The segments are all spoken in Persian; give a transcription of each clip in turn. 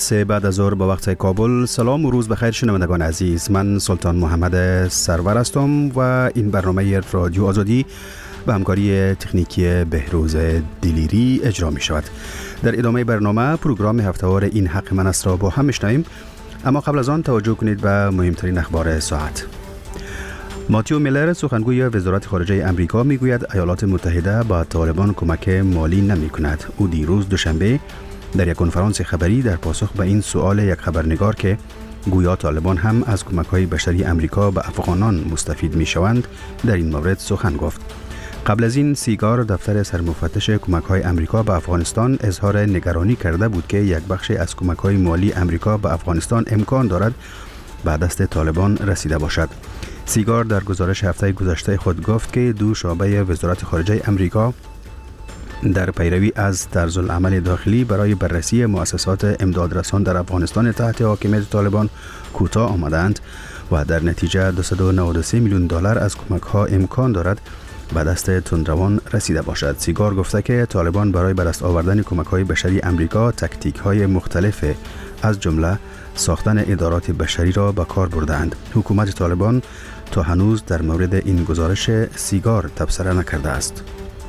بعد از ظهر با وقت کابل. سلام و روز بخیر شنوندگان عزیز. من سلطان محمد سرور هستم و این برنامه رادیو آزادی به همکاری تکنیکی بهروز دلیری اجرا می شود. در ادامه برنامه پروگرام هفته‌وار این حق من است را با هم میشنویم، اما قبل از آن توجه کنید به مهمترین اخبار ساعت. ماتیو میلر سخنگوی وزارت خارجه امریکا میگوید ایالات متحده با طالبان کمک مالی نمی کند. او دیروز دوشنبه در یک کنفرانس خبری در پاسخ به این سؤال یک خبرنگار که گویا طالبان هم از کمک‌های بشری امریکا به افغانان مستفید می‌شوند در این مورد سخن گفت. قبل از این سیگار دفتر سرمفتش کمک‌های امریکا به افغانستان اظهار نگرانی کرده بود که یک بخش از کمک‌های مالی امریکا به افغانستان امکان دارد به دست طالبان رسیده باشد. سیگار در گزارش هفته گذشته خود گفت که دو شعبه وزارت خارجه امریکا در پیروی از طرزالعمل داخلی برای بررسی مؤسسات امدادرسان در افغانستان تحت حاکمیت طالبان کوتاه آمدند و در نتیجه 293 میلیون دلار از کمک‌ها امکان دارد به دست تندروان رسیده باشد. سیگار گفته که طالبان برای به دست آوردن کمک‌های بشری امریکا تکتیک‌های مختلف از جمله ساختن ادارات بشری را به کار بردند. حکومت طالبان تا هنوز در مورد این گزارش سیگار تبصره نکرده است.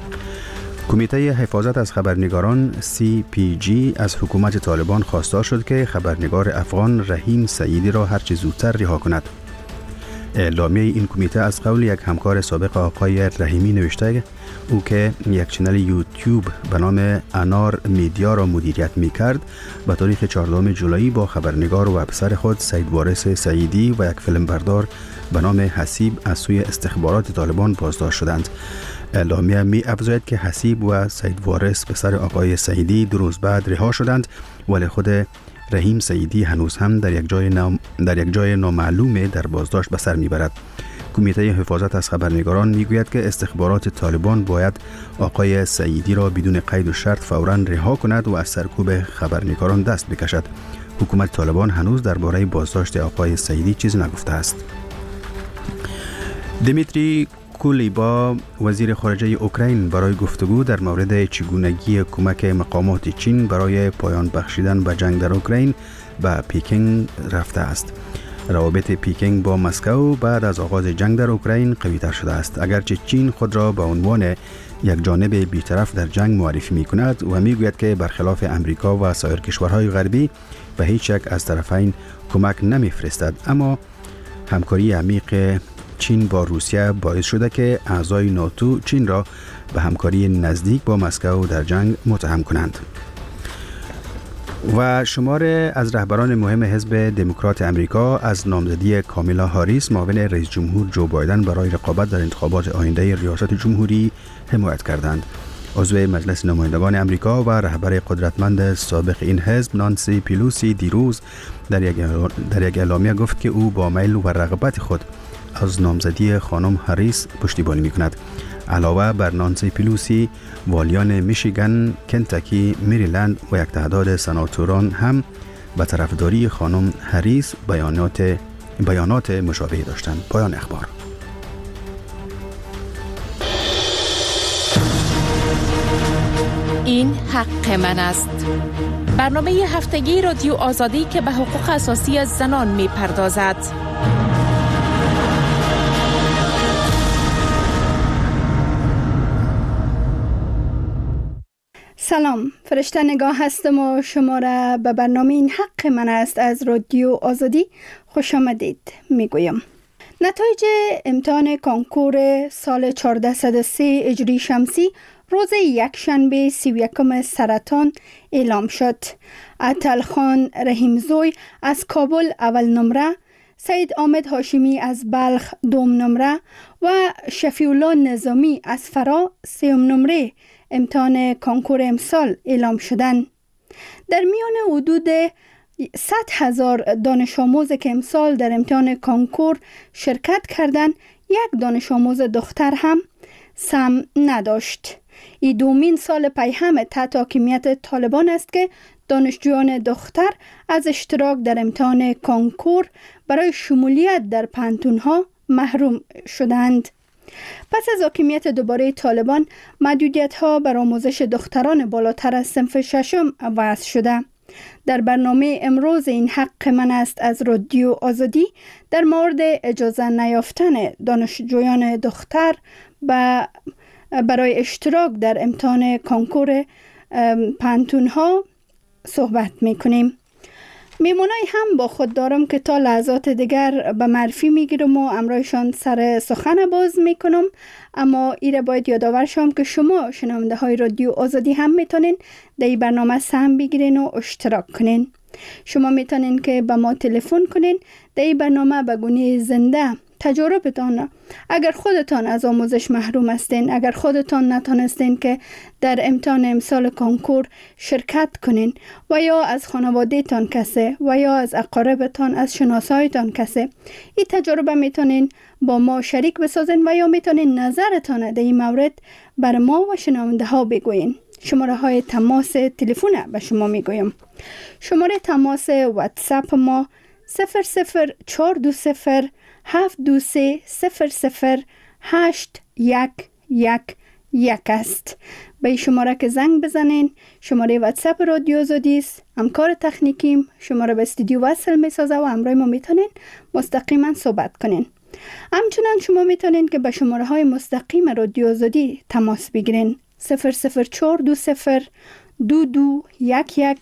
کمیته حفاظت از خبرنگاران CPG از حکومت طالبان خواستار شد که خبرنگار افغان رحیم سعیدی را هرچه زودتر رها کند. اعلامیه این کمیته از قول یک همکار سابق آقای رحیمی نوشته او که یک چنل یوتیوب به نام انار میدیا را مدیریت می کرد به تاریخ 14 جولای با خبرنگار و افسر خود سید وارث سعیدی و یک فیلمبردار به نام حسیب از سوی استخبارات طالبان بازداشت شدند. اعلامیه می افزاید که حسیب و سید وارث پسر آقای سعیدی 2 روز بعد رها شدند، ولی خود رحیم سعیدی هنوز هم در یک جای نامعلوم در بازداشت به سر میبرد. کمیته حفاظت از خبرنگاران میگوید که استخبارات طالبان باید آقای سعیدی را بدون قید و شرط فوراً رها کند و از سرکوب خبرنگاران دست بکشد. حکومت طالبان هنوز درباره بازداشت آقای سعیدی چیزی نگفته است. دیمیتری کولیبا وزیر خارجه اوکراین برای گفتگو در مورد چگونگی کمک مقامات چین برای پایان بخشیدن به جنگ در اوکراین به پیکینگ رفته است. روابط پیکینگ با مسکو بعد از آغاز جنگ در اوکراین قوی‌تر شده است، اگرچه چین خود را به عنوان یک جانب بی‌طرف در جنگ معرفی می‌کند و می‌گوید که برخلاف امریکا و سایر کشورهای غربی به هیچ یک از طرفین کمک نمی‌فرستد، اما همکاری عمیق چین با روسیه باعث شده که اعضای ناتو چین را به همکاری نزدیک با مسکو در جنگ متهم کنند. و شمار از رهبران مهم حزب دموکرات امریکا از نامزدی کامالا هاریس معاون رئیس جمهور جو بایدن برای رقابت در انتخابات آینده ریاست جمهوری حمایت کردند. عضو مجلس نمایندگان امریکا و رهبر قدرتمند سابق این حزب نانسی پیلوسی دیروز در یک اعلامیه گفت که او با میل و رغبت خود از نامزدی خانم هاریس پشتیبانی می‌کند. علاوه بر نانسی پیلوسی، والیان میشیگن، کنتاکی، مریلند و یک تعداد سناتوران هم به طرفداری خانم هاریس بیانات مشابهی داشتند. پایان اخبار. این حق من است. برنامه هفتگی رادیو آزادی که به حقوق اساسی زنان می‌پردازد. سلام، فرشته نگاه هستم و شما را به برنامه این حق من است از رادیو آزادی خوش آمدید میگویم. نتایج امتحان کنکور سال 1403 هجری شمسی روز یکشنبه 31 سرطان اعلام شد. عطلخان رحیمزوی از کابل اول نمره، سید آمد هاشمی از بلخ دوم نمره و شفیعالله نظامی از فرا سوم نمره امتحان کنکور امسال اعلام شدند. در میان حدود 100,000 دانش آموز که امسال در امتحان کنکور شرکت کردند، یک دانش آموز دختر هم سم نداشت. این دومین سال پیهم تحت حاکمیت طالبان است که دانشجویان دختر از اشتراک در امتحان کنکور برای شمولیت در پانتون‌ها محروم شدند. پس از حاکمیت دوباره طالبان، محدودیت‌ها بر آموزش دختران بالاتر از صنف ششم وضع شده. در برنامه امروز این حق من است از رادیو آزادی در مورد اجازه نیافتن دانشجویان دختر برای اشتراک در امتحان کنکور پانتون ها صحبت میکنیم. میمونای هم با خود دارم که تا لحظات دیگر به معرفی میگیرم و امرایشان سر سخن باز میکنم، اما ایره باید یادآور شم که شما شنونده های رادیو آزادی هم میتونین در این برنامه سهم بگیرین و اشتراک کنین. شما میتونین که به ما تلفن کنین در این برنامه به گونه زنده تجربتان، اگر خودتان از آموزش محروم هستین، اگر خودتان نتونستین که در امتحان امسال کنکور شرکت کنین و یا از خانوادهتان کسی و یا از اقاربتان، از شناسایتان کسی، این تجربه میتونین با ما شریک بسازین و یا میتونین نظرتان در این مورد بر ما و شنونده ها بگوین. شماره های تماس تلفن به شما میگویم. شماره تماس واتساپ ما 00420 723 00811 است. به این شماره که زنگ بزنین، شماره واتساپ رادیو آزادی است. همکار تکنیکیم شماره به استودیو وصل میسازه و همراه ما میتونین مستقیما صحبت کنین. همچنان شما میتونین که به شماره های مستقیم رادیو آزادی تماس بگیرین 00420 2211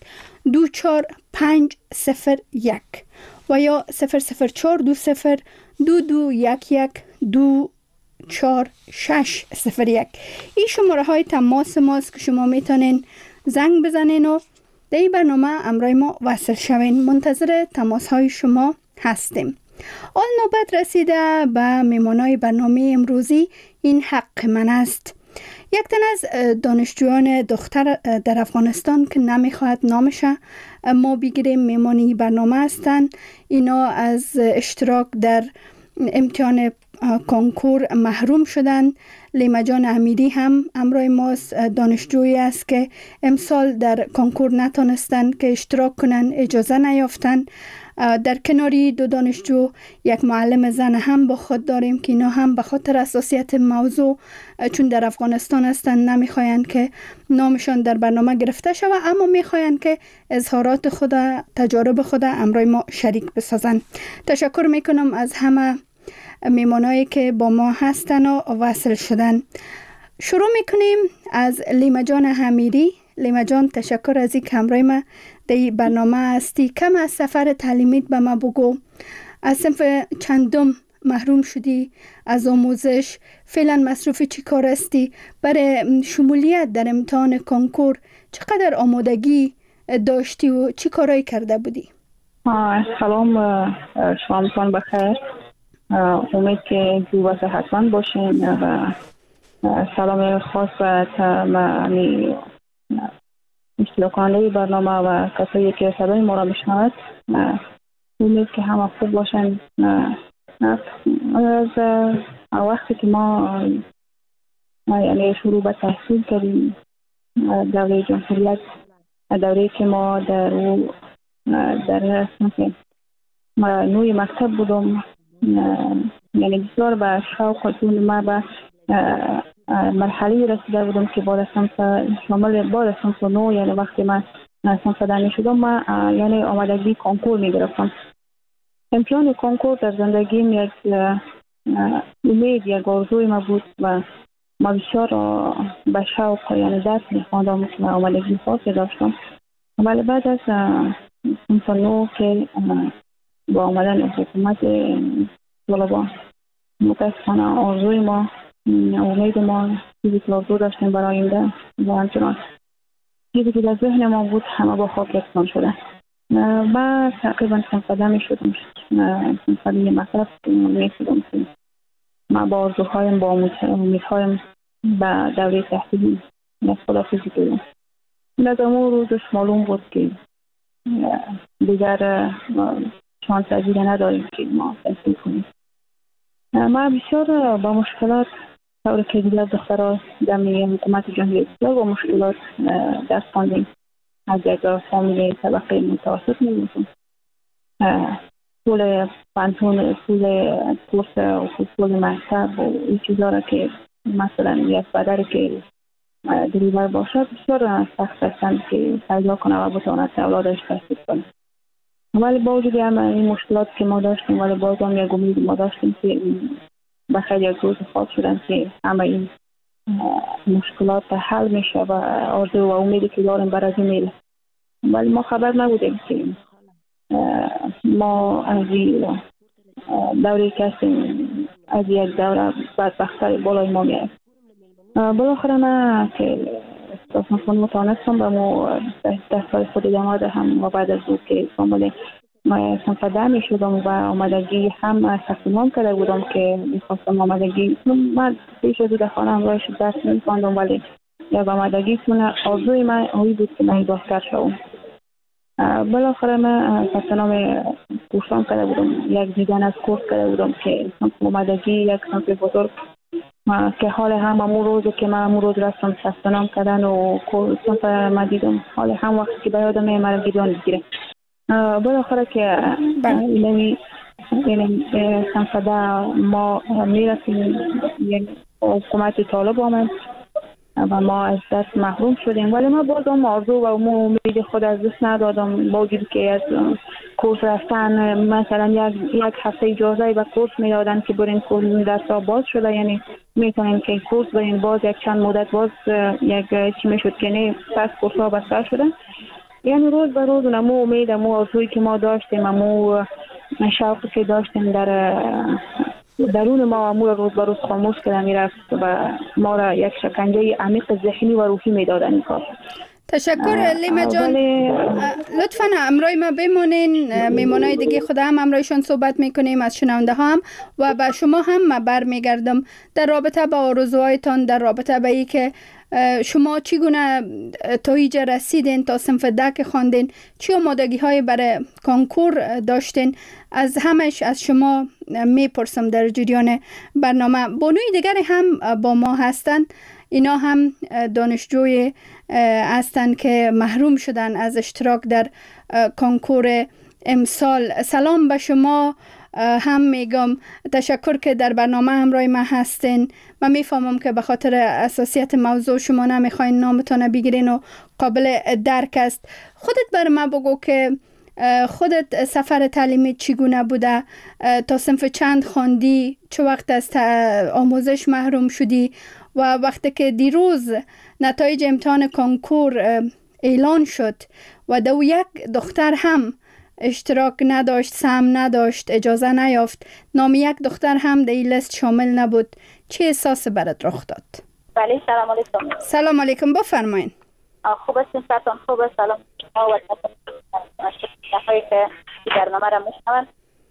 24501 و یا 00420 2211 24601. این شماره های تماس ماست که شما میتونین زنگ بزنین و در این برنامه امرای ما وصل شوین. منتظر تماس های شما هستیم. آن نوبت رسیده به میمانای برنامه امروزی این حق من است. یک تن از دانشجویان دختر در افغانستان که نمیخواهد نامش ما بگیریم میمانی برنامه هستند. اینا از اشتراک در امتحان کنکور محروم شدند. لیما جان امیری هم امرای ماست، دانشجویی است که امسال در کنکور نتونستند که اشتراک کنن، اجازه نیافتن. در کناری دو دانشجو یک معلم زن هم با خود داریم که اینا هم به خاطر حساسیت موضوع چون در افغانستان هستن نمیخواین که نامشان در برنامه گرفته شود، اما میخواین که اظهارات خود، تجارب خود امرای ما شریک بسازن. تشکر میکنم از همه میمانایی که با ما هستن و وصل شدن. شروع میکنیم از لیما جان امیری. لیما جان تشکر از این که همراه ما در این برنامه هستی. کم از سفر تعلیمیت به ما بگو. از صنف چندم محروم شدی از آموزش؟ فعلا مصروف چی کار هستی؟ برای شمولیت در امتحان کنکور چقدر آمادگی داشتی و چی کارایی کرده بودی؟ سلام، شامتان بخیر. امید که جو و صحتمند باشین و سلام خاص به اشتراکانه برنامه و کسایی که صدای ما را میشنوند. امید که همه خوب باشن. از وقتی که ما یعنی شروع به تحصیل کردیم، دوره جمهوریت، دوره که ما در صنف نوی مکتب بودم، یعنی بسیار به شوق و جون ما به مرحله رسیده بودم که بعد از صنف 9 یعنی وقتی من صنف دانی شدم ما یعنی آمادگی کنکور میگرفتم. امتحان کنکور در زندگیم یک امید، یک آرزوی ما بود و ما بسیار به شوق یعنی درس میخواندم و آمادگی خاصی داشتم. ولی بعد از صنف 9 که با آمدن حکومت طالبان متاسفانه آرزوی ما، امید ما، چیزی که آرزو داشتیم برای آینده و همچنان چیزی که در ذهن ما بود همه با خاک یکسان شده. بعد تقریبا صنف‌دهم شدم، صنف‌دهم مکتب میشدم که ما با آرزوهایم، با امیدهایم به دوره تحصیلی خداحافظی کردم. از اون روزش معلوم بود که دیگر شانس دیگه نداریم که ما تحصیل کنیم. ما بسیار با مشکلات طور که دیگر دخترها دمی حکومت جمهوری اسلامی با مشکلات دست خواندیم. از یک فامیل طبقه متوسط می‌بودیم. پول پانتون، پول کورس و پول مکتب و این چیزا را که مثلا یک بدر که دریور باشد بسیار سخت هستند که پیدا کنه و بتواند اولادش تحصیل کنه. ولی با وجود این مشکلات که ما داشتیم ولی باز هم یک امید ما داشتیم که بخیر یک روز خاص شدن که همه این مشکلات حل میشه و آرزو و امیدی که داریم برای میله. ولی ما خبر نبودیم که ما از این دوری که هستیم از یک دوره بدبختری بالای ما میایم. بالاخره من که استاسنخون متانستم و ما دستای خود دماده هم و بعد از او که کامل سنفده می شدم و آمدگی هم تصمیم کرده بودم که میخواستم آمدگی من پیش از او در خانه همراهش درس میخواندم ولی یک آمدگی کنه آرزوی من اوی بود که من دکتر شوم. بالاخره من ثبت نام کورسام کرده بودم، یک دیدن از کورس کرده بودم که آمدگی یک صنف بزرگ که حال هم امون روزی که من امون روز رفتم ثبت نام کردن و صنف ما دیدم حال هم وقتی که به یادم مرا گیدان میگیره. بالاخره که این صنف ما میرسیم یک حکومت طالب آمد و ما از دست محروم شدیم ولی ما بازم آرزو و امید خود از دست ندادم با وجود که از کورس رفتن مثلا یک هفته اجازه و کورس میدادن که برین کورس درس باز شده یعنی میتونیم که کورس برین باز یک چند مدت باز یک چی میشد که نه پس کورس ها بسته شدن یعنی روز به روز مو امید مو آرزویی که ما داشتیم مو شوقی که داشتیم در درون ما امور روز به روز خاموش کرده میرفت و ما را یک شکنجه عمیق ذهنی و روحی میدادن این کار. تشکر لیما جان. لطفاً همراه ما بمونین، میمونای دیگه خدا هم همراهشون صحبت میکنیم از شنونده هم و به شما هم برمیگردم در رابطه با آرزوهایتان، در رابطه با ای که شما چگونه تا اینجا رسیدین، تا صنف ده خواندین، چه آمادگی های برای کنکور داشتین، از همش از شما میپرسم در جریان برنامه. بانوی دیگری هم با ما هستند، اینا هم دانشجوی هستند که محروم شدن از اشتراک در کنکور امسال. سلام به شما هم میگم، تشکر که در برنامه همراه ما هستین. من میفهمم که به خاطر اساسیت موضوع شما نمیخواین نامتان بگیرین و قابل درک است. خودت بر ما بگو که خودت سفر تعلیمی چگونه بوده، تا صنف چند خواندی، چه وقت از آموزش محروم شدی و وقتی که دیروز نتایج امتحان کنکور اعلان شد و دو یک دختر هم اشتراک نداشت، سهم نداشت، اجازه نیافت، نام یک دختر هم در این لیست شامل نبود، چه احساس برات رخ داد؟ بله سلام علیکم. سلام علیکم، بفرمایید. خوب هستین؟ سلام خوبه. سلام شما و شخصی که برنامه را میشنوند.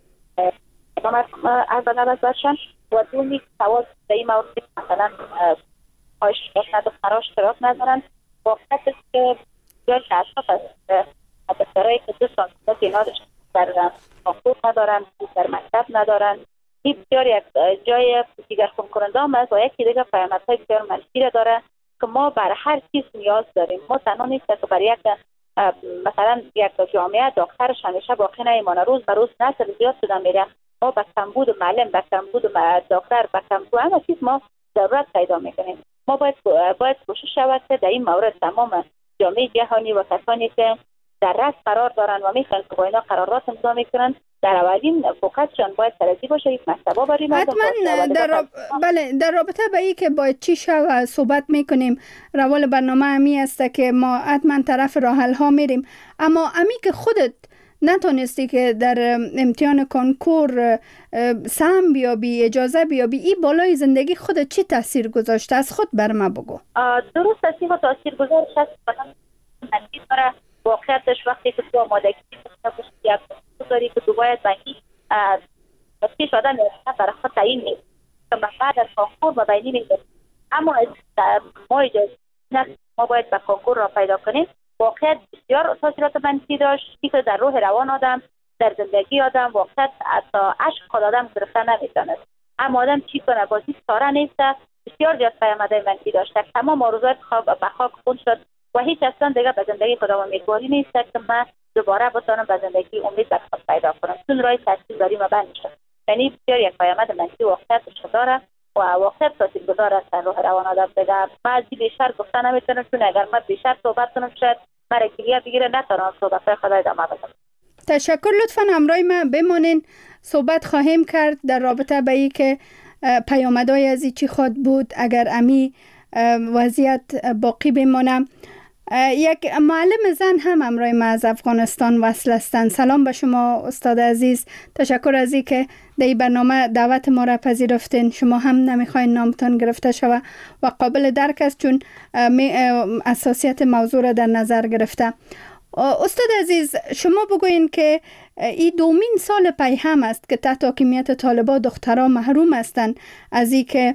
از نظر باشن و دونی سوال در این مورد مثلا اشتراک ندارن، اشتراک ندارن، واقعیت است که جای اشخاص است دخترایی که 2 سال اینا در کنکور ندارن، در مکتب ندارن، این بسیار یک جای دیگر خون کننده هم است و یکی دیگر پیامدهای بسیار منفی را داره که ما بر هر چیز نیاز داریم. ما تنها نیست که برای یک مثلا یک جامعه دخترش همیشه باقی نمیمانه، روز به روز نسل زیاد شدن میره، ما به کمبود معلم، به کمبود دکتر، به کمبود همه چیز ما ضرورت پیدا میکنیم. ما باید کوشش شود که در این مورد تمام جامعه جهانی و کسانی که در رأس قرار دارن و میخوان که با اینا قرارات امضا میکنن در اولین فوکسشون باید سرزی باشه، یک مکتبا برای مردم بله در رابطه با این که باید چی شود صحبت میکنیم. روال برنامه همی است که ما حتما طرف راه حل ها میریم، اما امی که خودت نتونستی که در امتحان کنکور سهم بیابی، اجازه بیابی، این بالای زندگی خودت چی تاثیر گذاشته؟ از خود بر ما بگو. درست است، این تاثیر گذاشت است. منفی داره. واقعیتش وقتی که تو آمادگی داری که تو باید بینی پیش آدم برای خود تعیین نیست که بعد از کنکور و بینی میده، اما ما اجازه ما باید به کنکور را پیدا کنیم. واقعیت بسیار تاثیرات منفی داشت که در روح روان آدم، در زندگی آدم واقعیت تا عشق خود آدم گرفته نمیتونه، اما آدم چی کنه بازی ساره نیسته. بسیار زیاد پیامدهای منفی داشت، تمام آرزوات به خاک خون شد و هیچ اصلا دیگه به زندگی خودم امیدواری نیست که من دوباره بتونم به زندگی امید به خود پیدا کنم، چون راه تحصیل داریم و بند شد. یعنی بسیار یک پیامد منفی واقعیتش داره و و واقعیت تاثیرگذار هستن روح روان آدم دیگه. من از بیشتر گفتن نمیتونم، چون اگر من بیشتر صحبت کنم شاید مرا گریه بگیره، نتونم صحبت خدا ادامه بدم. تشکر. لطفاً همراه ما بمانین، صحبت خواهیم کرد در رابطه به این که پیامدهای از چی خود بود اگر امی وضعیت باقی بمانه. یک معلم زن هم همراه ما از افغانستان وصل هستند. سلام به شما استاد عزیز، تشکر از این که در این برنامه دعوت ما را پذیرفتین. شما هم نمیخواین نامتان گرفته شود و قابل درک است چون اساسیت موضوع را در نظر گرفته. استاد عزیز، شما بگوین که این دومین سال پی هم است که تحت حاکمیت طالبان دخترها محروم هستند از این که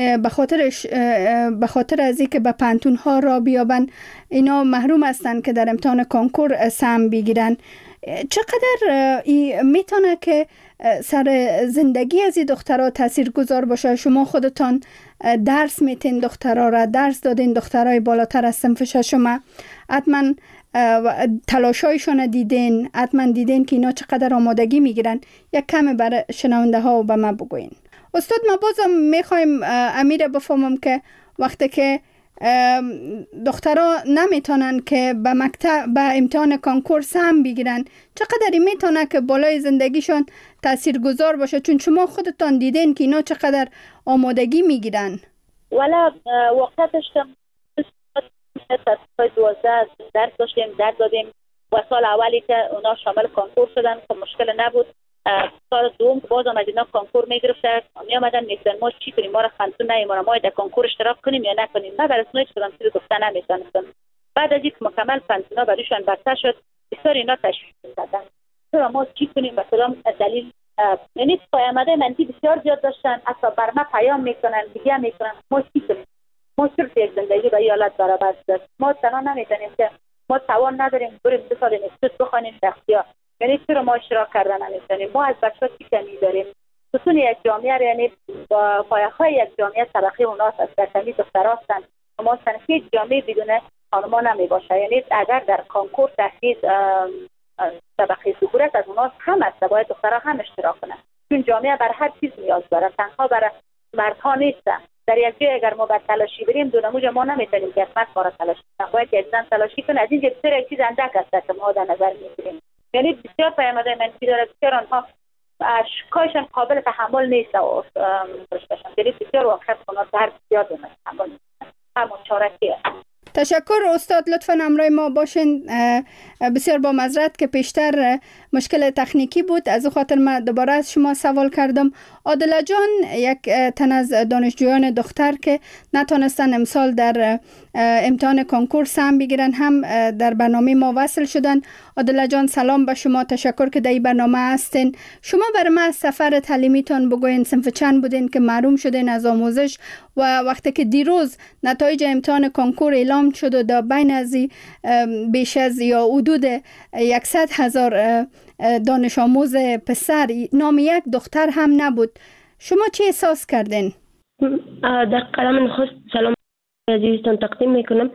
به خاطر از این که به پانتون ها را بیابن، اینا محروم هستند که در امتحان کنکور سهم بگیرن. چقدر میتونه که سر زندگی از این دخترها تأثیر گذار باشه؟ شما خودتان درس میتین دخترها را، درس دادین دخترهای بالاتر از صنف ششم، حتما تلاشایشون دیدین، حتما دیدین که اینا چقدر آمادگی میگیرن. یک کم برای شنونده ها و به من بگوین. استاد، ما بازم میخوایم امیر بفهمم که وقتی که دخترها نمیتونن که به مکتب به امتحان کنکور سهم بگیرن، چقدر میتونه که بالای زندگیشون تاثیرگذار باشه؟ چون شما خودتان دیدین که اینا چقدر آمادگی میگیرن. والا واقعیتش تا 12 درس داشتیم، درس دادیم و سال اولی که اونا شامل کنکور شدن خب مشکل نبود. سال دوم بازم از اینا کنکور میگرفتن، می آمدن میگفتن ما چی کنیم، ما را خنتون نمیمونه، ما در کنکور اشتراک کنیم یا نکنیم. من در اسنویچ شدم چیزی گفتن نمیتونستم. بعد از اینکه مکمل پنتونا برایشان برتر شد، بسیار اینا تشویق کردن چرا ما چی کنیم و کدام دلیل. یعنی پیامدهای منفی بسیار زیاد داشتن، حتی بر ما پیام میکنن، دیگه میکنن ما چی کنیم، ما صرف یک زندگی به ایالت برابر است. ما تنها نمیتونیم که ما توان نداریم بریم 2 سال انستیتوت بخوانیم اختیار، یعنی چرا ما اشتراک کردن نمیتونیم. ما از بچه‌ها چی کمی داریم؟ ستون یک جامعه، یعنی با پایه‌های یک جامعه طبقه اوناست از کمی دخترها هستن. ما هیچ جامعه بدون خانم‌ها نمیباشه. یعنی اگر در کنکور تحقیق طبقه ذکورت از اوناست هم است، باید دخترها هم اشتراک کنن، چون جامعه بر هر چیز نیاز داره، تنها برای مردها نیست. در یک جای اگر ما به تلاشی بریم دو نموج ما نمیتونیم که حتما کار تلاشی کنیم، باید یک زن تلاشی کنه. از این بسیار یک چیز اندک است که ما در نظر میگیریم. یعنی بسیار پیامدهای منفی داره، بسیار آنها اشکایشان قابل تحمل نیست و یعنی بسیار واقعیت کنات هر بسیار دونه تحمل نیست، هم مشارکیه. تشکر استاد، لطفاً همراه ما باشین. بسیار با معذرت که پیشتر مشکل تکنیکی بود، از خاطر من دوباره از شما سوال کردم. عادله جان یک تن از دانشجویان دختر که نتونستن امسال در امتحان کنکور سهم بگیرن هم در برنامه ما وصل شدن. عادله جان سلام به شما، تشکر که در این برنامه هستین. شما برای ما از سفر تعلیمیتان بگوین، صنف چند بودین که محروم شدین از آموزش و وقتی که دیروز نتایج امتحان کنکور اعلام شد و در بین از بیش از یا حدود 100,000 دانش آموز پسر نام یک دختر هم نبود، شما چه احساس کردین؟ در قلم نخست سلام عزیزتان تقدیم میکنم.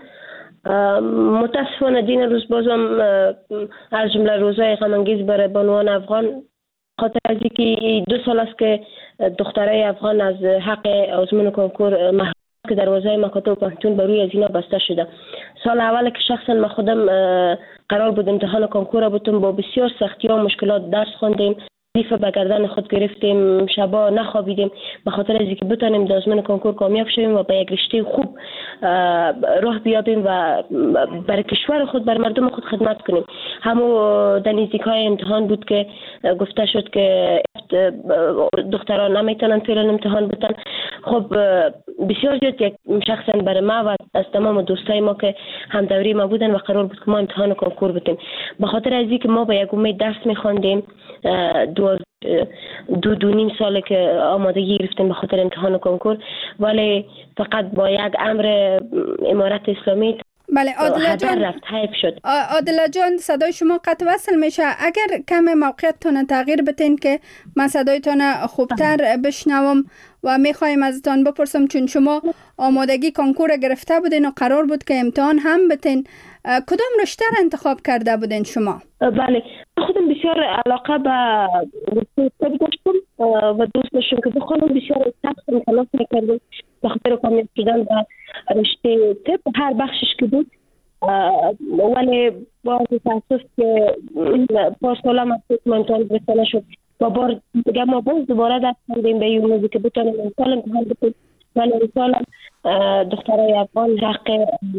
متاسفانه دین روز بازم از جمله روزهای غم‌انگیز برای بانوان افغان، خاطر از اینکه 2 سال است که دخترای افغان از حق آزمون کنکور محروم که دروازه مکاتب و پانتون بر روی از اینا بسته شده. سال اول که شخصا من خودم قرار بود امتحان کنکور بودم، با بسیار سختی و مشکلات درس خواندیم، وظیفه به گردن خود گرفتیم، شبا نخوابیدیم به خاطر از اینکه بتونیم در آزمون کنکور کامیاب شویم و به یک رشته خوب راه بیابیم و برای کشور خود، بر مردم خود خدمت کنیم. همو در نزدیکای امتحان بود که گفته شد که دختران نمیتونن فعلا امتحان بتن. خب بسیار زیاد یک شخصا برای ما و از تمام دوستای ما که هم دوری ما بودن و قرار بود که ما امتحان کنکور بتیم، به خاطر از اینکه ما با یک امید درس می‌خواندیم، 2.5 ساله که آمادگی گرفتیم به خاطر امتحان کنکور، ولی فقط با یک امر امارت اسلامی بله عادله جان رفت حیف شد. عادله جان صدای شما قطع وصل میشه، اگر کم موقعیتتون تغییر بتین که من صدایتون خوبتر بشنوم و میخوایم ازتان بپرسم، چون شما آمادگی کنکور گرفته بودین و قرار بود که امتحان هم بتین، کدام رشته را انتخاب کرده بودین شما؟ بله خودم بسیار علاقه به رشته داشتم، و دوست داشتیم که بخونم. بسیار سخت تلاش میکردیم به خاطر کامیاب شدن و رشته طب هر بخشش که بود، ولی با تاسف که پارسالا ما امتحان برسانه شد و بار دیگه ما باز دوباره دست کردیم به این موضوع که بتونیم امسال امتحان بکنیم. ولی امسال دخترای افغان حق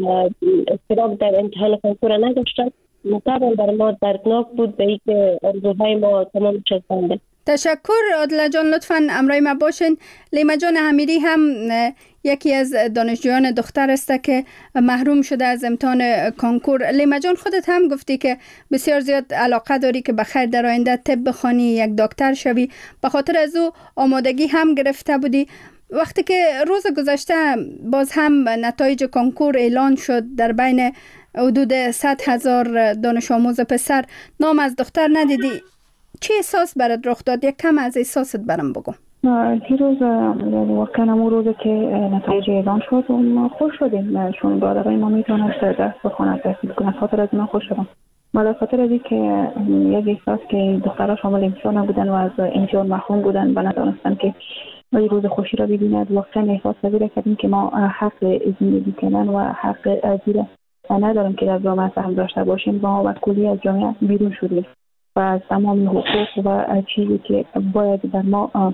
اشتراک در امتحان کنکور نداشتن. طبعا برای ما دردناک بود به اینکه آرزوهای ما تمام شد. تشکر عادله جان، لطفاً همراه ما باشین. لیما جان امیری هم یکی از دانشجویان دختر است که محروم شده از امتحان کنکور. لیما جان خودت هم گفتی که بسیار زیاد علاقه داری که بخیر در آینده طب بخوانی، یک دکتر شوی، به خاطر از او آمادگی هم گرفته بودی. وقتی که روز گذشته باز هم نتایج کنکور اعلان شد، در بین حدود 100,000 دانش آموز پسر نام از دختر ندیدی، چه احساس برات رخ داد؟ یک کم از احساست برام بگو. دیروز واقعا اون روز که نتایج اعلان شد ما خوش شدیم، چون برادرای ما میتونن درس بخونن، درس بکنن. خاطر از ما خوش شدم. ولی خاطر از که یک احساس که دخترها شامل امتحان نبودن و از امتحان محروم بودن و ندانستن که این روز خوشی را ببیند، واقعا احساس پذیر کردیم که ما حق زندگی کردن و حق زیر نداریم که در جامعه سهم داشته باشیم. ما و کلی از جامعه بیرون شدیم و از تمام حقوق و چیزی که باید در ما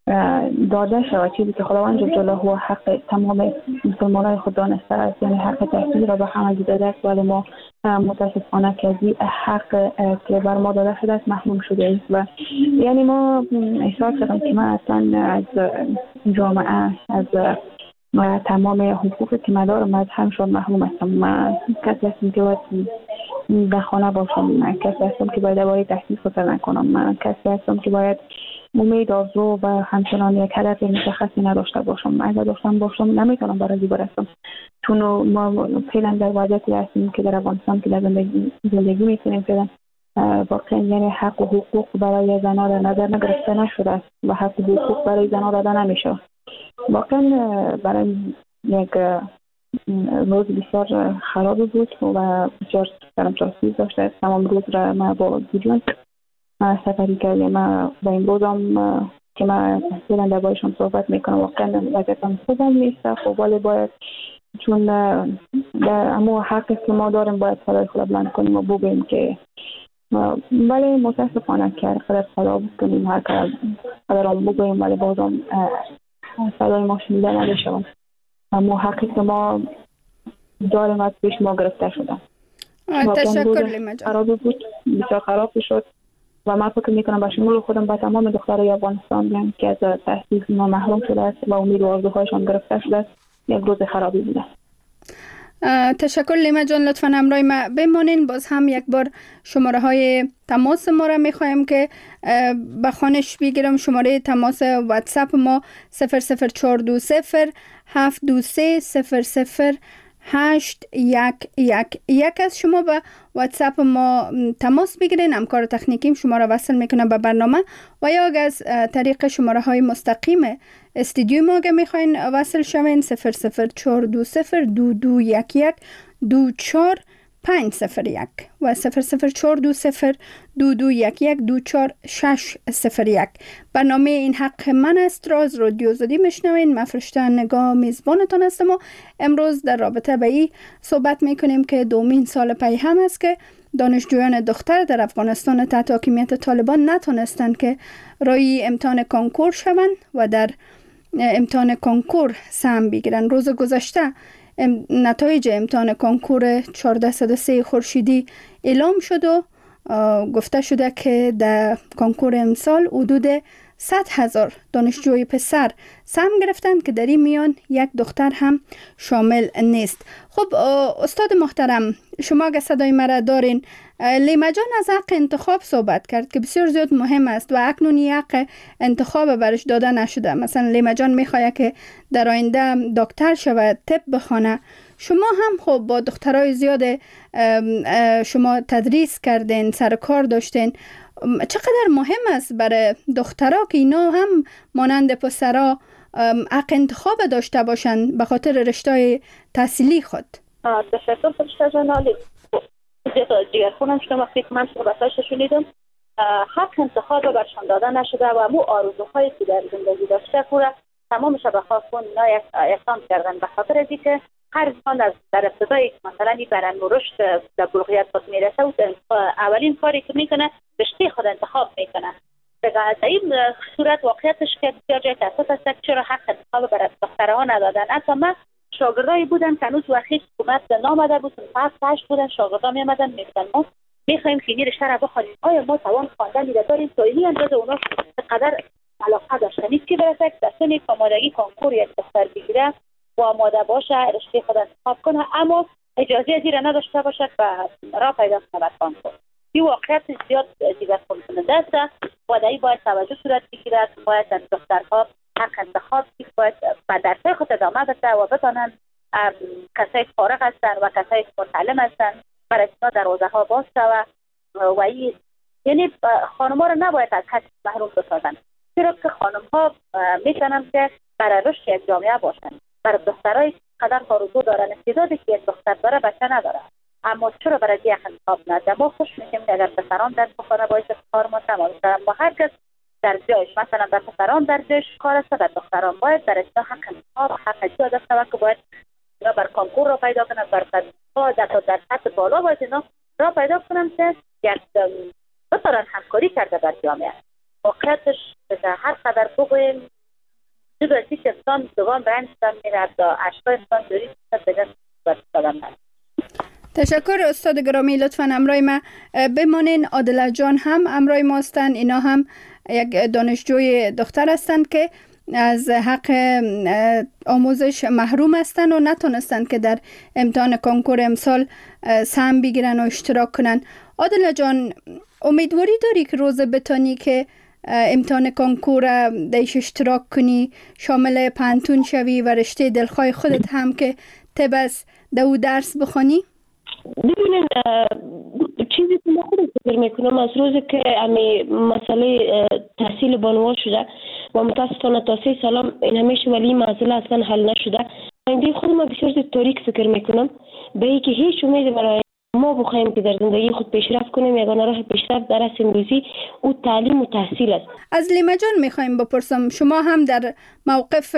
داده شود، چیزی که خداوند جل جلاله و حق تمام مسلمانان خود دانسته است، یعنی حق تحصیل را به همه داده است، ولی ما متاسفانه که از این حق که بر ما داده شده است محروم شده است. و یعنی ما احساس کردم که من اصلا از جامعه، از تمام حقوقی که من دارم از همشون محروم هستم. من کسی هستم که باید در خانه باشم، من کسی هستم که باید باید تحصیل خطر نکنم، من کسی هستم که باید امید، آرزو و همچنان یک هدف مشخصی نداشته باشم. اگر داشتم باشم نمیتونم برای برسم، چون ما فعلا در وضعیتی هستیم که در افغانستان که در زندگی میکنیم فعلا واقعا یعنی حق و حقوق برای زنان در نظر نگرفته نشده است و حق و حقوق برای زنان داده نمیشه. واقعا برای یک روز بسیار خراب بود و بسیار سرمچاسیز داشته. تمام روز را ما با ویدیو سفری کردیم. ما با این روزم که ما تحصیلا در بایشان صحبت میکنم، واقعا وضعیتم خوبم نیست. خب ولی باید، چون اما حقی که ما داریم باید صدای خود بلند کنیم و بگوییم که ولی متاسفانه که قدر خدا بکنیم، هر قدر هم بگوییم ولی بازم صدای ما شنیده نمیشود. اما حقی که ما داریم از پیش ما گرفته شده. تشکر لیما جان. خراب بود، بسیار خراب شد و من فکر میکنم با شمول خودم با تمام دخترای افغانستان که از تحصیل ما محروم شده است و امید و آرزوهایشان گرفته شده است، یک روز خرابی بوده. تشکر لیما جان، لطفاً همراه ما بمانین. باز هم یک بار شماره های تماس ما را میخوایم که به خانش بگیرم. شماره تماس واتساپ ما 00420 723 00811 از شما به واتساپ ما تماس بگیرین، همکار تکنیکیم شما را وصل میکنه به برنامه، و یا از طریق شماره های مستقیم استودیو ما اگه میخواین وصل شوین 00420 2211 24501 و 00420 2211 24601. برنامه این حق من است را از رادیو آزادی میشنوین. من فرشته نگاه میزبانتان هستم و امروز در رابطه به این صحبت میکنیم که دومین سال پی هم است که دانشجویان دختر در افغانستان تحت حاکمیت طالبان نتونستند که رای امتحان کنکور شوند و در امتحان کنکور سهم بگیرن. روز گذشته نتایج امتحان کنکور 1403 خورشیدی اعلام شد و گفته شده که در کنکور امسال حدود 100,000 دانشجوی پسر سهم گرفتند که در این میان یک دختر هم شامل نیست. خب استاد محترم، شما اگه صدای مرا دارین، لیما جان از حق انتخاب صحبت کرد که بسیار زیاد مهم است و اکنون حق انتخاب برش داده نشده. مثلا لیما جان میخواد که در آینده دکتر شود، طب بخونه. شما هم خب با دخترای زیاد شما تدریس کردین، سر کار داشتین. چقدر مهم است برای دخترها که اینا هم مانند پسرها حق انتخاب داشته باشند به خاطر رشته تحصیلی خود؟ تشکر فرشته جان. دیگر خونم شدم وقتی که من صحبتاش شنیدم حق انتخاب برشان داده نشده و مو آرزوهایی که در زندگی داشته پورا تمامش به خواستون اینا اقدام کردن، به خاطر از اینکه هر انسان در ابتدای مثلا این برن رشد در بلوغیت خود میرسه و اولین کاری که میکنه رشته خود انتخاب میکنه. در این صورت واقعیتش که بسیار جای تاسف است که چرا حق انتخاب برای دخترها ندادن. حتی من شاگردایی بودن که هنوز وقتی حکومت نامده بود، 7-8 بودن شاگردا میامدن میگفتن ما میخوایم که این رشته را بخونیم، آیا ما توان خواندن داریم؟ تا این اندازه اونا چقدر علاقه داشتن نیست که برسه که در سن آمادگی کنکور یک دختر بگیره و آماده باشه رشته خود انتخاب کنه، اما اجازه زیر نداشته باشد و راه پیدا کنه به کنکور. این واقعیت زیاد دیگر کننده است و در این باید توجه صورت بگیرد. باید دخترها حق انتخاب باید به درسای خود ادامه بده و بتانن کسایی فارغ هستند و کسایی متعلم هستند برای اینا دروازه ها باز شود و این یعنی خانم ها رو نباید از حق محروم بسازن، چرا که خانم ها میتونن که برای رشد یک جامعه باشن. برای دخترای قدر آرزو دارن، استعدادی که یک دختر داره بچه نداره، اما چرا برای دیگه انتخاب نده؟ ما خوش میشیم که اگر پسران درس بخونه باید کار ما تمام کنن و هر کس در جایش، مثلا در پسران در جایش کار است، در دختران باید در اجرا حق انتخاب حق اجرا داشته و که باید اینا بر کنکور را پیدا کنن، بر در سطح بالا باید اینا را پیدا کنن که یک بتارن همکاری کرده در جامعه. واقعیتش هر قدر بگویم دوستی که انسان دوام برنجتان میرد و اشتا انسان دوری بگه برستادم نرد. تشکر استاد گرامی، لطفاً امرای ما بمانین. عادله جان هم امرای ما هستند. اینا هم یک دانشجوی دختر هستند که از حق آموزش محروم هستند و نتونستند که در امتحان کنکور امسال سهم بگیرن و اشتراک کنن. عادله جان، امیدواری داری که روز بتانی که امتحان کنکور دیش اشتراک کنی، شامل پانتون شوی و رشته دلخواه خودت هم که تبس دو درس بخونی؟ ببینید چیزی که من خودم فکر میکنم از روزی که امی مسئله تحصیل بانوا شده و متاسفانه تا 3 سال این همیشه ولی مسئله اصلا حل نشده، آینده خودم بسیار تاریک فکر میکنم به اینکه هیچ امیدی برای ما بخوایم که در زندگی خود پیشرفت کنیم. یگانه راه پیشرفت در اصل امروزی او تعلیم و تحصیل است. از لیما جان میخوایم بپرسم، شما هم در موقف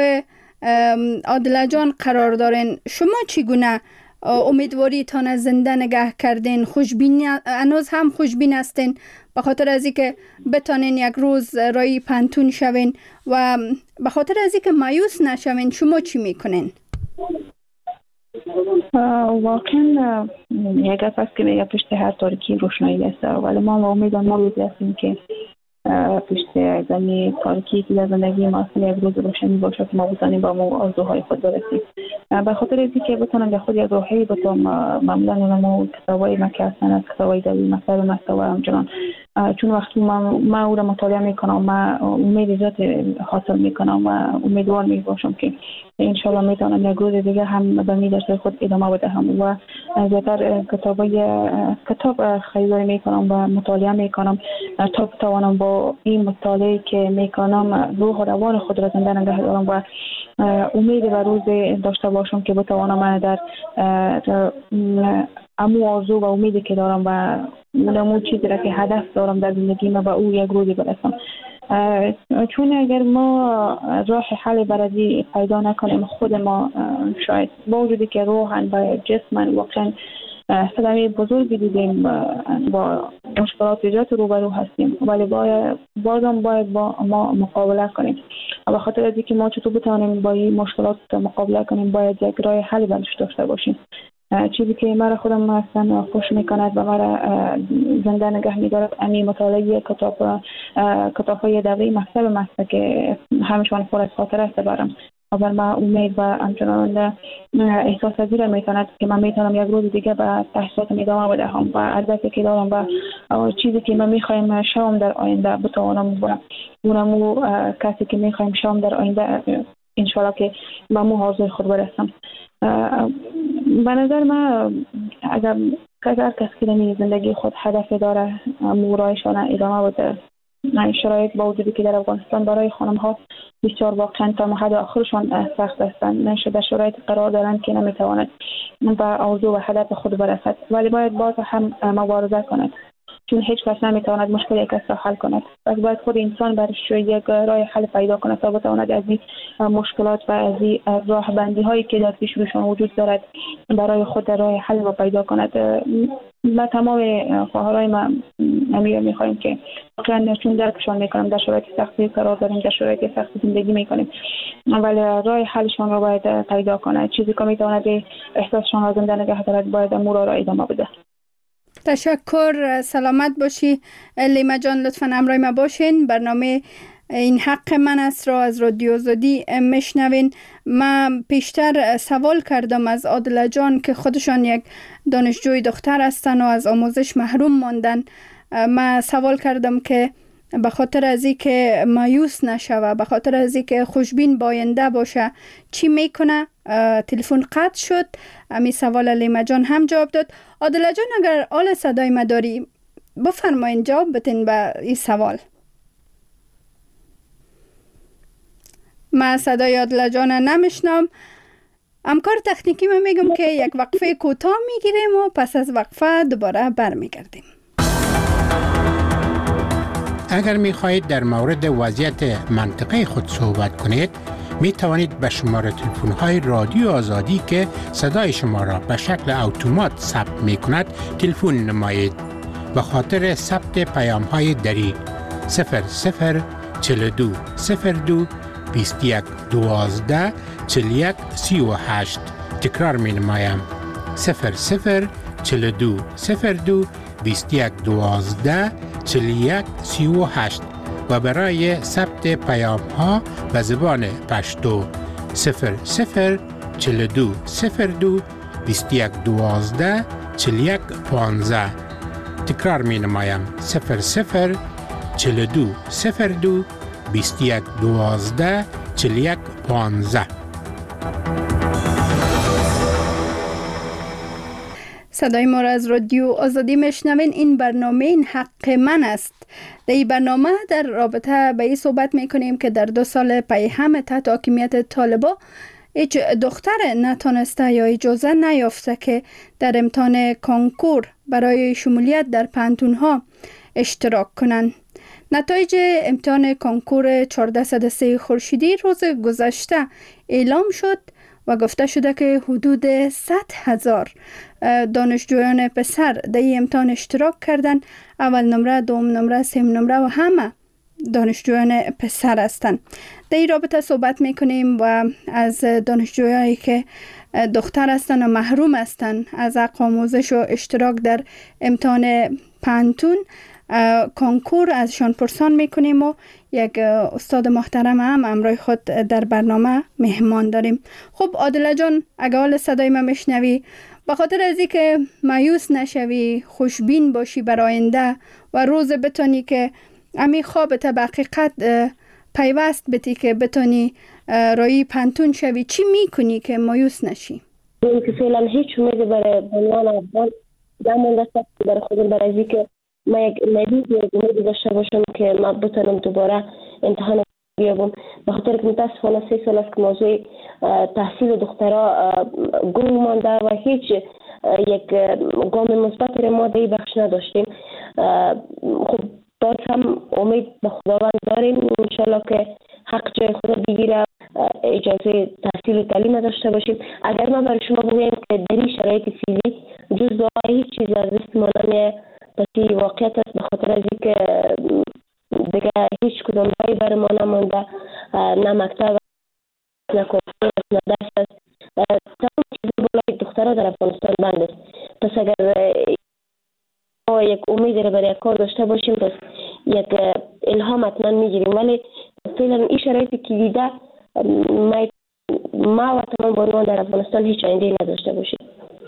عادله جان قرار دارین، شما چگونه امیدواری تان زنده نگه کردین؟ خوشبین هنوز هم خوشبین هستین به خاطر از اینکه بتانین یک روز رای پانتون شوین و به خاطر از اینکه مایوس نشوین شما چی میکنین؟ واقعا یک گپ است که میگه پشت هر تاریکی روشنایی است، ولی ما امیدواریم ما روزی هستیم که پشت زمین تاریکی که در زندگی ما اصلا یک روز روشنی باشه که ما بتانیم با ما آرزوهای خود برسیم. به خاطر از اینکه بتونم به خود یک راهی بتونم معمولا ما کتابای مکه هستن از کتابای دلیل مکتب مستوى همچنان، چون وقتی ما او را مطالعه میکنم ما امید ذات حاصل میکنم و امیدوار میباشم که انشالله میتونم یک روز دیگه هم به می درس خود ادامه بدهم و زیادتر کتاب خریداری میکنم و مطالعه میکنم تا بتوانم با این مطالعه که میکنم روح و روان خود را زنده نگه دارم و امید و روز داشته باشم که بتوانم در امو آرزو و امیدی که دارم و اون چیزی را که هدف دارم در زندگی ما به او یک روزی برسم. چون اگر ما راه حل برای پیدا نکنیم خود ما شاید با وجودی که روحاً و جسماً واقعاً صدمه بزرگی دیدیم با مشکلات ایجاد روبرو هستیم، ولی بازم باید با ما مقابله کنیم. و خاطر از اینکه ما چطور بتوانیم با این مشکلات مقابله کنیم باید یک راه حل برش داشته باشیم. چیزی که مرا خودم اصلا خوش میکند و مرا زنده نگه میدارد امی مطالعه کتاب‌های دوره مکتب که همشان پر از خاطر است برام و ما امید و همچنان احساس پذیر میکند که من میتونم یک روز دیگه به تحصیلاتم ادامه بدهم و هدفی که دارم و چیزی که من میخوایم شام در آینده بتوانم و اونمو کسی که میخوایم شام در آینده انشالله که با مو حاضر خود برسم. به نظر من اگر کسی که در زندگی خود هدف داره مورایشان ادامه بده، شرایط با وجودی که در افغانستان برای خانم ها بسیار واقعا تا حد آخرشان سخت هستند، نشه در شرایط قرار دارند که نمیتواند به آرزو و هدف خود برسد، ولی باید باز هم مبارزه کند چون هیچ کس نمیتواند مشکل یک کس را حل کند. پس باید خود انسان برش یک راه حل پیدا کند تا بتواند از این مشکلات و از این راه بندی هایی که در پیش روشان وجود دارد برای خود راه حل را پیدا کند. ما تمام خواهرای ما امیر میخوایم که واقعا چون درکشان میکنم در شرایط سختی قرار داریم، در شرایط سختی زندگی میکنیم، ولی راه حلشان را باید پیدا کنه. چیزی که میتواند احساسشان را زنده نگه دارد باید امور را ادامه بده. تشکر، سلامت باشی لیما جان. لطفاً همراه ما باشین. برنامه این حق من است را از رادیو آزادی میشنوین. من پیشتر سوال کردم از عادله جان که خودشان یک دانشجوی دختر هستن و از آموزش محروم ماندن. من سوال کردم که به خاطر از این که مایوس نشوه، به خاطر از این که خوشبین باینده باشه چی میکنه؟ تلفن قطع شد. امی سوال لیما جان هم جواب داد. عادله جان اگر آل صدای ما داری بفرمایین جواب بتین به این سوال. من صدای عادله جان نمیشنم. همکار تکنیکی من میگم که یک وقفه کوتاه میگیریم و پس از وقفه دوباره برمیگردیم. اگر می خواهید در مورد وضعیت منطقه خود صحبت کنید می توانید به شماره تلفن های رادیو آزادی که صدای شما را به شکل اتومات ثبت می کند تلفن نمایید. به خاطر ثبت پیام های دری 0042 02 21 12 41 38. تکرار می نمایم 0042 02 21 12 41 38 و برای ثبت پیام ها به زبان پشتو 0042 02 21 12 41 15. تکرار می نمایم 0042 02 21 12 41 15. صدای ما را از رادیو آزادی میشنوین. این برنامه این حق من است. در این برنامه در رابطه به این صحبت میکنیم که در 2 سال پیهم تحت حاکمیت طالبا هیچ دختر نتانسته یا اجازه نیافته که در امتحان کنکور برای شمولیت در پانتون‌ها اشتراک کنند. نتایج امتحان کنکور 1403 خورشیدی روز گذشته اعلام شد و گفته شده که حدود 100,000 دانشجویان پسر در این امتحان اشتراک کردند. اول نمره، دوم نمره، سوم نمره و همه دانشجویان پسر هستند. در این رابطه صحبت میکنیم و از دانشجویانی که دختر هستند و محروم هستند از حق آموزش و اشتراک در امتحان پانتون کنکور ازشان پرسان میکنیم و یک استاد محترم هم همراه خود در برنامه مهمان داریم. خب عادله جان، اگه حال صدای من میشنوی، به خاطر از این که مایوس نشوی، خوشبین باشی بر آینده و روز بتونی که امی خوابت به حقیقت پیوست بتی که بتونی رای پانتون شوی، چی میکنی که مایوس نشی؟ این که فعلا هیچ امیدی برای بنیان افغان نمونده برای خودم، برای از این که ما یک امید داشته باشم که ما بتونم دوباره امتحان بیابم. به خاطر که متاسفانه 3 سال است که موضوع تحصیل دخترها گم مانده و هیچ یک گام مثبت ما در این بخش نداشتیم. خب باز هم امید به خداوند داریم انشالله که حق جای خدا بگیره، اجازه تحصیل و تعلیم داشته باشیم. اگر ما برای شما بگویم که در این شرایط فیزیک جز دعا هیچ چیز از دست ما نمیه، پس واقعیت است. به خاطر از اینکه دیگه هیچ کدام رای برای ما نمانده، نه مکتب، نه کنکور، نه درس است. تمام چیز بالای دخترها در افغانستان بند است. پس اگر ما یک امید را برای کار داشته باشیم، پس یک الهام حتما میگیریم. ولی فعلا این شرایطی که دیده ما و تمام بانوان در افغانستان هیچ آینده نداشته باشیم.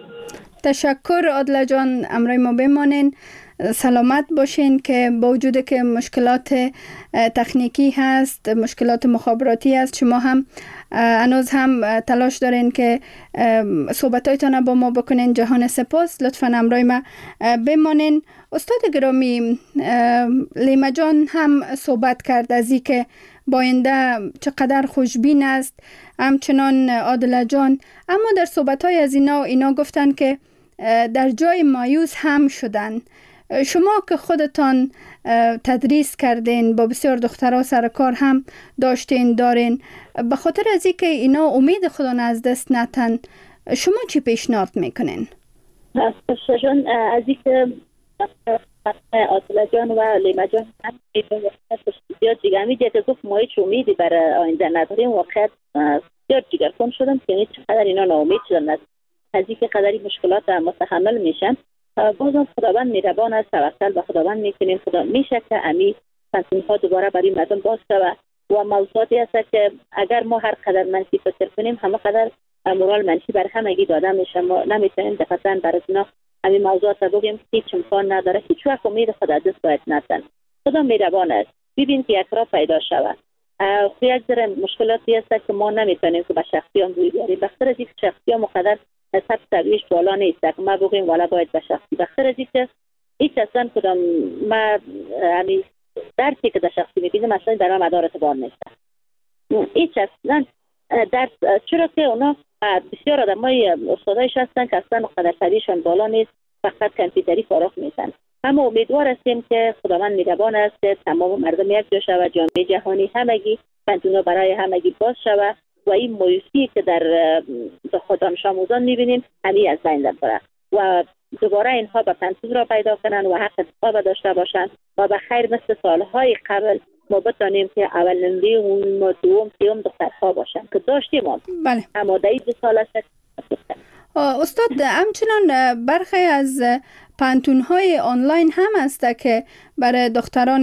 تشکر عادله جان، همراه ما بمانین. سلامت باشین که با وجود که مشکلات تکنیکی هست، مشکلات مخابراتی هست، شما هم هنوز هم تلاش دارین که صحبتایتان با ما بکنین. جهان سپاس. لطفاً همراه ما بمانین. استاد گرامی، لیما جان هم صحبت کرد از این که باینده چقدر خوشبین است، همچنان عادله جان، اما در صحبت‌های از اینا گفتن که در جای مایوس هم شدن. شما که خودتان تدریس کردین، با بسیار دخترها سر کار هم دارین، به خاطر از اینکه اینا امید خدا از دست نتن، شما چی پیشنهاد میکنین؟ از اینکه آتلا جان و لیما جان هم زیاد جگرمی دیگه گفت ما هیچ امیدی برای آینده نداریم. واقعا زیاد جگرخون شدم که چقدر اینا ناامید شدن از اینکه قدری مشکلات متحمل میشن. بازم خداوند مهربان است، توکل به خداوند میکنیم. خدا میشه که امی پنتونها دوباره برای مردم باز شود و موضوعاتی هست که اگر ما هر قدر منفی فکر کنیم همه قدر مورال منفی بر همگی داده میشه. ما نمیتونیم دقیقاً برای اینا همین موضوعات رو بگیم. هیچ امکان نداره، هیچ وقت امید خدا دست باید ندن. خدا مهربان است. ببین که یک راه پیدا شود. یک ذره مشکلاتی هست که ما نمیتونیم که به شخصیان روی بیاریم. بخاطر از اینکه شخصیان مقدر سب سرویش بالا نیست که ما بگیم والا باید به شخصی. بخاطر از اینکه هیچ اصلا کدام ما همین درسی که در شخصی میبینیم اصلا برای مدار اعتبار نیست. هیچ اصلا درس، چرا که اونا بسیار آدمای استادایش هستن که اصلا مقدر سرویشان بالا نیست، فقط کامپیوتری فارغ میشن. اما امیدوار هستیم که خداوند مهربان است، تمام مردم یک جا شود، جامعه جهانی همگی پنتونا برای همگی باز شود و این مایوسی که در دانش آموزان میبینیم همین از بین بره و دوباره اینها به پنتون را پیدا کنن و حق انتخاب داشته باشند و به خیر مثل سالهای قبل ما بتانیم که اول نمره و دوم سیوم دخترها باشن که داشتیم. بله. اما در این 2 سال است. استاد همچنان برخی از پنتون‌های آنلاین هم است که برای دختران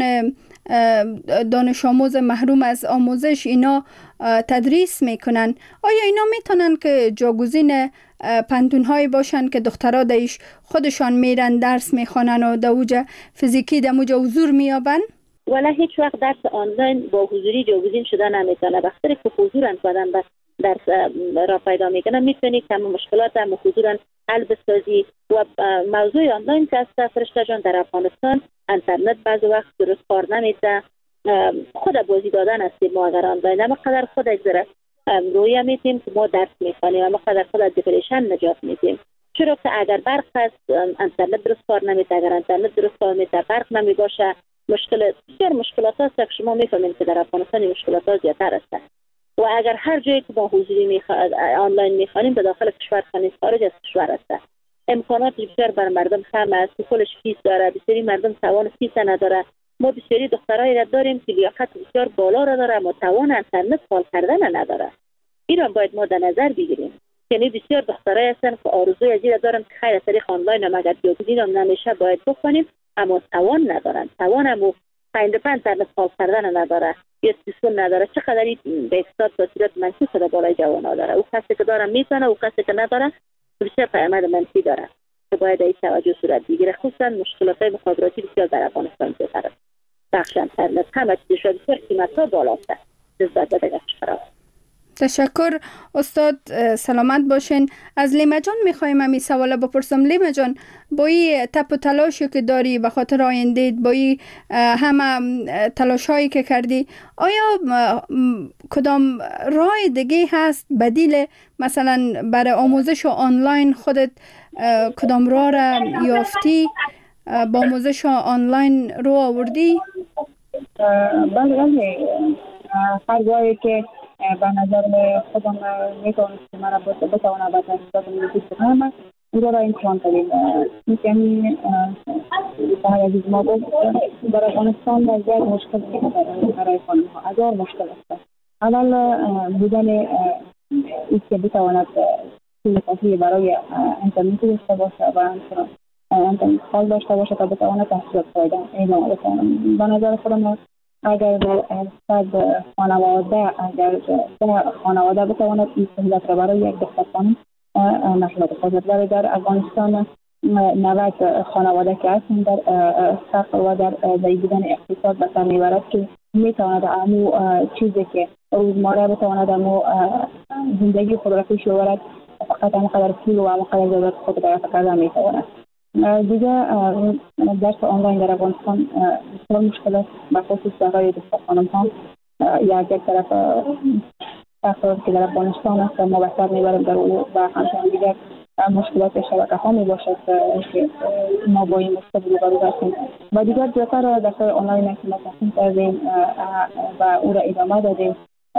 دانش آموز محروم از آموزش اینا تدریس میکنن. آیا اینا میتونن که جاگزین پنتون‌های باشن که دخترها دیش خودشان میرن درس میخوانن و دوجه فیزیکی دموجه حضور میابن؟ ولی هیچ وقت درس آنلاین با حضوری جاگزین شده نمیتونه. وقتی که حضورن بدن درس را پیدا میکنن میتونی که مشکلات هم حضورن حل بسازی. و موضوع آنلاین که است فرشته جان در افغانستان اینترنت بعضی وقت درست کار نمیده. خود بازی دادن است. ما اگر آنلاین اما قدر خود اگذره رویه میتیم که ما درس میخوانیم اما قدر خود از دیپریشن نجات میدیم. چرا که اگر برق هست اینترنت درست کار نمیده، اگر اینترنت درست کار نمیده برق نمیباشه، بسیار مشکلات هست که شما میفهمید که در افغانستان مشکلات ها زیادتر است. و اگر هر جایی که با حضوری آنلاین میخوانیم به داخل کشور خانه خارج از کشور است، امکانات بسیار بر مردم کم است. پولش فیس داره، بسیاری مردم توان فیس نداره. ما بسیاری دخترایی را داریم که لیاقت بسیار بالا را داره اما توان اینترنت حل کردن نداره. این را باید ما در نظر بگیریم. یعنی بسیار دخترایی هستن که آرزوی از این دارن که خیر از طریق آنلاین هم اگر جاگزین هم نمیشه باید بکنیم اما توان ندارن. توان هم 5 اینترنت حل کردن نداره یا تلفن نداره. چقدر این به اقتصاد تاثیرات منفی شده بالای جوان‌ها داره. او کسی که داره میتونه، او کسی که نداره بسیار پیامد منفی داره که باید این توجه صورت بگیره. خصوصا مشکلات مخابراتی بسیار در افغانستان زیاد است. بخش اینترنت همه چیز شده بسیار قیمت‌ها بالاست. نسبت به دیگر کشورها. تشکر استاد، سلامت باشین. از لیما جان میخوایم همین سوال بپرسم. لیما جان، با این تپ و تلاشی که داری به خاطر آینده، با این همه تلاش هایی که کردی، آیا کدام راه دیگه هست بدیل مثلا برای آموزش آنلاین؟ خودت کدام راه را یافتی با آموزش آنلاین رو آوردی؟ بله هر جایی که به نظر خودم میتونم که مرا بتوانم به تنظیم بکنم اونجا را امتحان کنیم. میکنی به عزیز ما در افغانستان یک مشکل برای خانم ها 1000 مشکل است. اول بودن این که بتواند پول کافی برای اینترنتی داشته باشه و اینترنت خال داشته باشه تا بتواند تحصیلات پایدار ادامه بکنم. به نظر خودم اگر صد خانواده بتواند این سهولت را برای یک دختر خانم نشده بخواهد. در افغانستان 90 خانواده که هستند در فقر و در ضعیف بودن اقتصاد به سر میبرد که میتواند امو چیزی که روزمره بتواند امو زندگی خود را پیش ببرد فقط امو قدر پول و امو قدر ضرورت خود را فقط میتواند. دیگه درس آنلاین در افغانستان بسیار مشکل است، به خصوص برای دختر خانم ها. یک طرف افراد که در افغانستان است ما بهتر میبریم در او و همچنین دیگر مشکلات شبکه ها می باشد که ما با این مشکل روبرو هستیم و دیگر زیادتر درس‌های آنلاین که ما تصمیم کردیم و او را ادامه دادیم.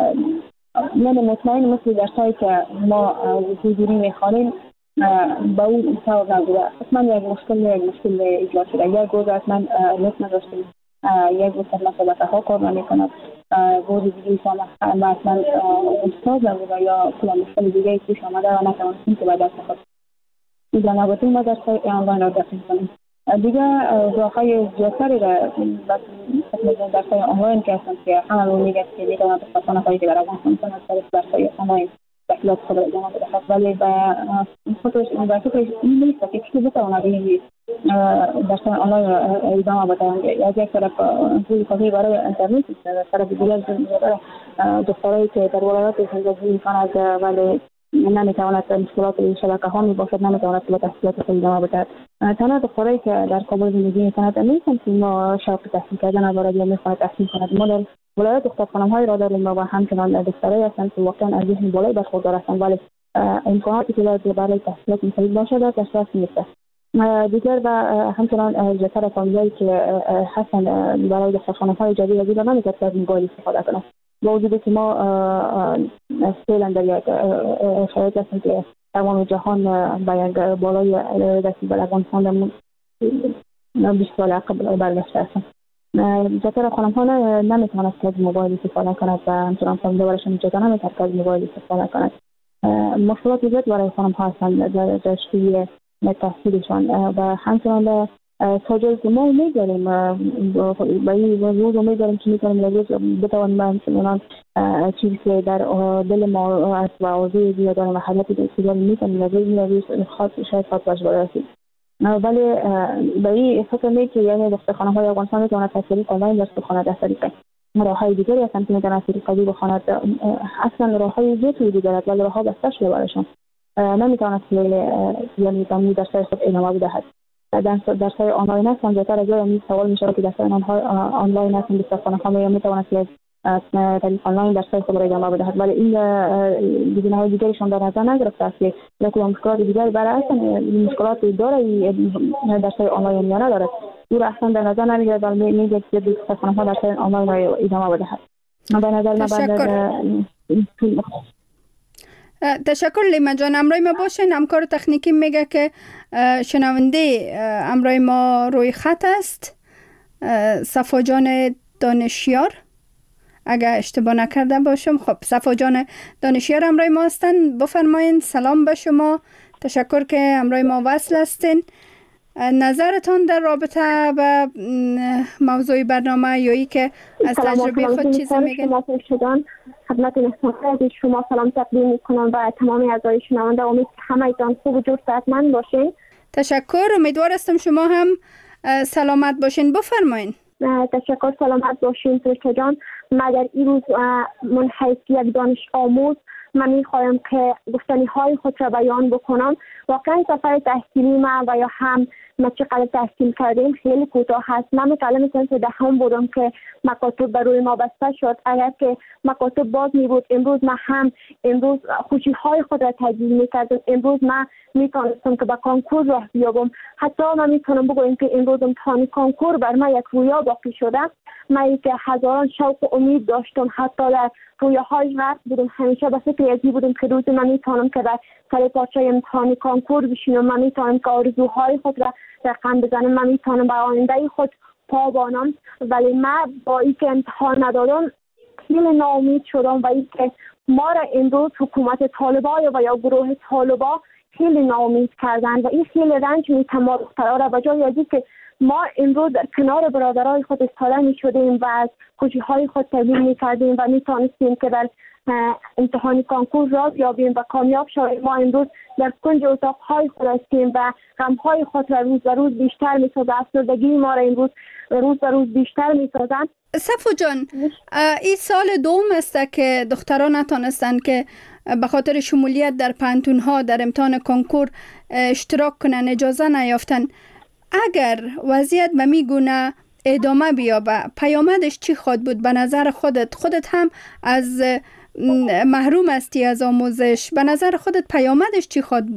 من مطمئن مثل درس‌هایی که ما حضوری می‌خوانیم با اون طور نبوده. حتما یک مشکل ایجاد شده. یک روز اصلا نت نداشتیم، یک روز اصلا شبکه ها کار نمی‌کند، روز دیگه ما اصلا استاد نبوده یا کلا مشکل دیگه پیش آمده و نتوانستیم که به دست خود ایجا نبودیم ما درس‌های آنلاین را دسترسی کنیم. دیگه راه‌های زیادتری را درس‌های آنلاین که هستند که همون میگه که می‌تواند خانه‌هایی که در افغانستان هستند درس‌های آنلاین تحصیلات خود را ادامه بدهد، ولی به خودش این نیست که کسی بتواند این درس‌های آنلاین را ادامه بدهد. یک طرف روی کافی برای اینترنت است، از طرف دیگر دخترایی که در ولایات زندگی می‌کنند ولی نمی‌تواند مشکلات شبکه ها میباشد، نمی‌تواند به تحصیلات خود ادامه بدهد. تنها دخترایی که در کابل زندگی می‌کند نیستند که ما شوق تحصیل کردن دارد یا می‌خواهد تحصیل کند. ما در ولایت دخترخانه‌هایی را داریم و همچنان دخترایی هستند که واقعا از ذهن بالایی برخوردار هستند ولی امکاناتی که برای تحصیلات مفید باشد در دسترس نیست. دیگر و همچنان زیادتر فامیلایی که هستند برای دخترخانه‌های جدید نمی‌تواند از موبایل استفاده کنند. با وجودی که ما فعلا در یک شرایط هستیم که تمام جهان به یک بالای دستی بر افغانستان 20 سال عقب برگشته هستند. زیادتر خانم‌ها نمی‌توانند از موبایل استفاده کنند و همچنان فامیل برایشان اجازه نمی‌دهد که از موبایل استفاده کنند. مشکلات زیاد برای خانم‌ها هستند در شروع تحصیلشان و همچنان تا جایی که ما امید داریم با این روز امید داریم که میتونیم روز بتوانیم همچنان چیزی که در دل ما است و آرزوی زیاد داریم و حالتی که میتونیم روز خاص شاید خاص باش برسیم. ولی با این فکر میکنم که یعنی دخترخانه‌های افغانستان میتواند تحصیل آنلاین درس بخواند از طریق راه‌های دیگری هستند که میتواند از طریق قوی بخواند. اصلا راه‌های زیادی وجود دارد ولی راه‌ها بسته شده برایشان، نمیتواند یعنی درس‌های خود ادامه بدهد. درس‌های آنلاین هستند. زیادتر از این سوال میشه که درس‌های آنلاین هستند دخترخانه‌ها یا میتواند که از طریق آنلاین درس‌های خود را ادامه بدهد ولی این گزینه‌های دیگریشان در نظر نگرفته است که لکن مشکلات دیگری برای اصلا مشکلات داره درس‌های آنلاین یا ندارد او را اصلا در نظر نمیگیرد ولی میگه که دخترخانه‌ها درس‌های آنلاین را ادامه بدهد. به نظر تشکر لیما جان. امروی ما باشین. همکار تکنیکی میگه که شنونده امروی ما روی خط است، صفا جان دانشیار، اگر اشتباه نکرده باشم. خب صفا جان دانشیار امروی ما هستن. بفرمایین. سلام به شما، تشکر که امروی ما وصل هستین. نظرتان در رابطه با موضوع برنامه یا ای که از تجربه خود چیزی میگن؟ خدمت نشنونده شما سلام تقدیم میکنم و تمام اعضای شنونده. امید که همه ایتان خوب و جور صحتمند باشین. تشکر. امیدوار هستم شما هم سلامت باشین. بفرمایین. تشکر. سلامت باشین فرشته جان. من در این روز من حیث یک دانش آموز من میخوایم که گفتنی های خود را بیان بکنم. واقعا سفر تحصیلی من و یا هم ما چقدر تحصیل کردیم خیلی کوتاه هست. من متعلم سنف دهم بودم که مکاتب بر روی ما بسته شد. اگر که مکاتب باز می بود امروز خوشی های خود را تجلیل می کردم. امروز من میتونستم که با کانکور راه بیابم. حتی من میتونم بگویم که امروز امتحان کانکور بر من یک رویا باقی شده. من که هزاران شوق و امید داشتم، حتی در رویاهای غرق بودم، همیشه به فکر ازی بودم که روز من میتونم که در سر پارچه امتحان کانکور بشینم، من میتونم که آرزوهای خود را رقم بزنم، من میتونم به آینده خود پا بانم. ولی من با اینکه امتحان ندادم خیلی ناامید شدم و اینکه ما را امروز حکومت طالبان و یا گروه طالبان خیلی ناامید کردن و این خیلی رنج میتم ما دخترها را به جای از که ما امروز در کنار برادرای خود ایستاده میشدیم و از خوشی‌های خود تبیین میکردیم و میتونستیم که در امتحان کانکور راه بیابیم و کامیاب شویم. ما امروز در کنج اتاق‌های خود هستیم و غم‌های خود را روز به روز بیشتر می‌سازد. افسردگی ما را امروز روز به روز بیشتر می‌سازد. صفو جان، این سال دوم است که دختران نتونستند که به خاطر شمولیت در پانتون‌ها در امتحان کانکور اشتراک کنن، اجازه نیافتن. اگر وضعیت به میگونه ادامه بیابه پیامدش چی خواهد بود به نظر خودت هم از محروم هستی از آموزش، به نظر خودت پیامدش چی خواهد بود؟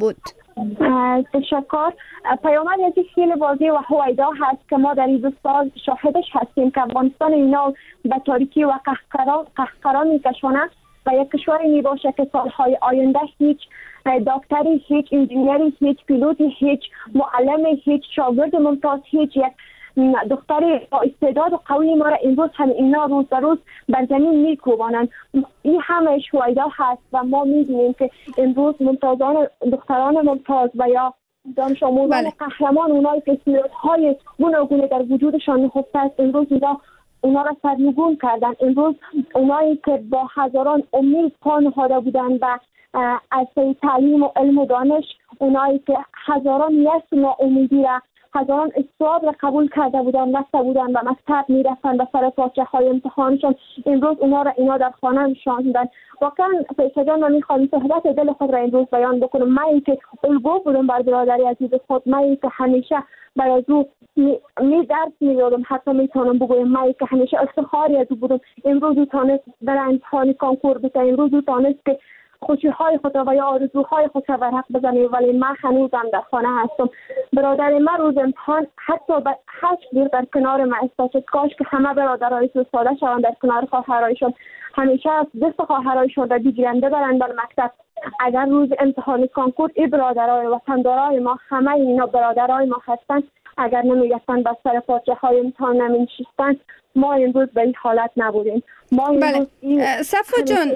تشکر. پیامد از خیلی واضح و هویدا هست که ما در این 2 سال شاهدش هستیم که افغانستان اینا به تاریکی و قهقرا میکشونه و یک کشوری می باشه که سالهای آینده هیچ دکتری، هیچ انجینیری، هیچ پیلوتی، هیچ معلمی، هیچ شاگرد ممتاز، هیچ یک دختری با استعداد و قوی ما را امروز هم اینا روز به روز بر زمین میکوبانند. این همش هویدا هست و ما میدونیم که امروز ممتازان، دختران ممتاز و یا دانش آموزان قهرمان، اونایی که استعدادهای گوناگون در وجودشان نهفته است، امروز اونا را سرنگون کردن. امروز اونایی که با هزاران امید پا نهاده بودن و از تعلیم و علم و دانش، اونایی که هزاران یأس و ناامیدی را، هزاران استعداد را قبول کرده بودن، رفته بودن و مکتب میرفتن و سر پاچه های امتحانشان، امروز اینا در خانه نشاندن. واقعا فیصل جان، من میخوام صحبت دل خود را امروز بیان بکنم. من که الگو بودم بر برادری عزیز خود، من که همیشه برای او درس میدادم، حتی میتونم بگویم من که همیشه افتخاری از او بودم. امروز او تانست در امتحان کنکور بده، امروز او تانست که خوشی‌های خود و یا آرزوهای خود را برحق بزنه، ولی من هنوزم در خانه هستم. برادر من روز امتحان حتی به 8 دیر در کنار من استاد. کاش که همه برادرای ساده شوند در کنار خواهرایشان، همیشه از دست خواهرایشان را بگیرنده برند در مکتب. اگر روز امتحان کنکور این برادرای وطندارای ما، همه اینا برادرای ما هستند، اگر نمیگفتن بر سر پاچه های امتحان نمی‌نشستن، ما امروز به این حالت نبودیم. ما امروز صفا جان،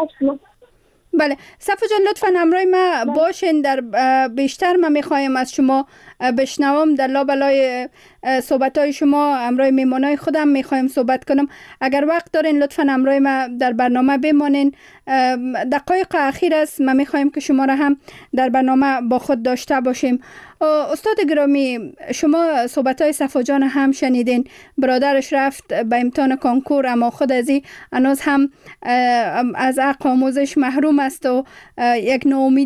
بله صفا جان، لطفا همراه ما باشین. در بیشتر ما میخوایم از شما بشنوم در لابلای صحبت‌های شما. همراه میمانای خودم میخوایم صحبت کنم. اگر وقت دارین لطفا همراه ما در برنامه بمانین. دقایق اخیر است، ما میخوایم که شما را هم در برنامه با خود داشته باشیم. استاد گرامی، شما صحبت‌های صفا جان هم شنیدین. برادرش رفت به امتحان کنکور، اما خود از این هنوز هم از حق آموزش محروم است و یک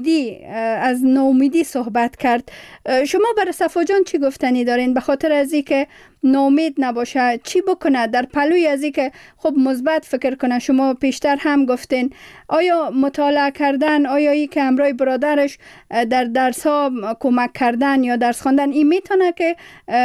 از ناامیدی صحبت کرد. شما برای صفا جان چی گفتنی دارین؟ به خاطر از اینکه ناامید نباشه، چی بکنه در پلوی از اینکه خب مثبت فکر کنه؟ شما پیشتر هم گفتین آیا مطالعه کردن، آیا ای که همراه برادرش در درس ها کمک کردن یا درس خواندن، این میتونه که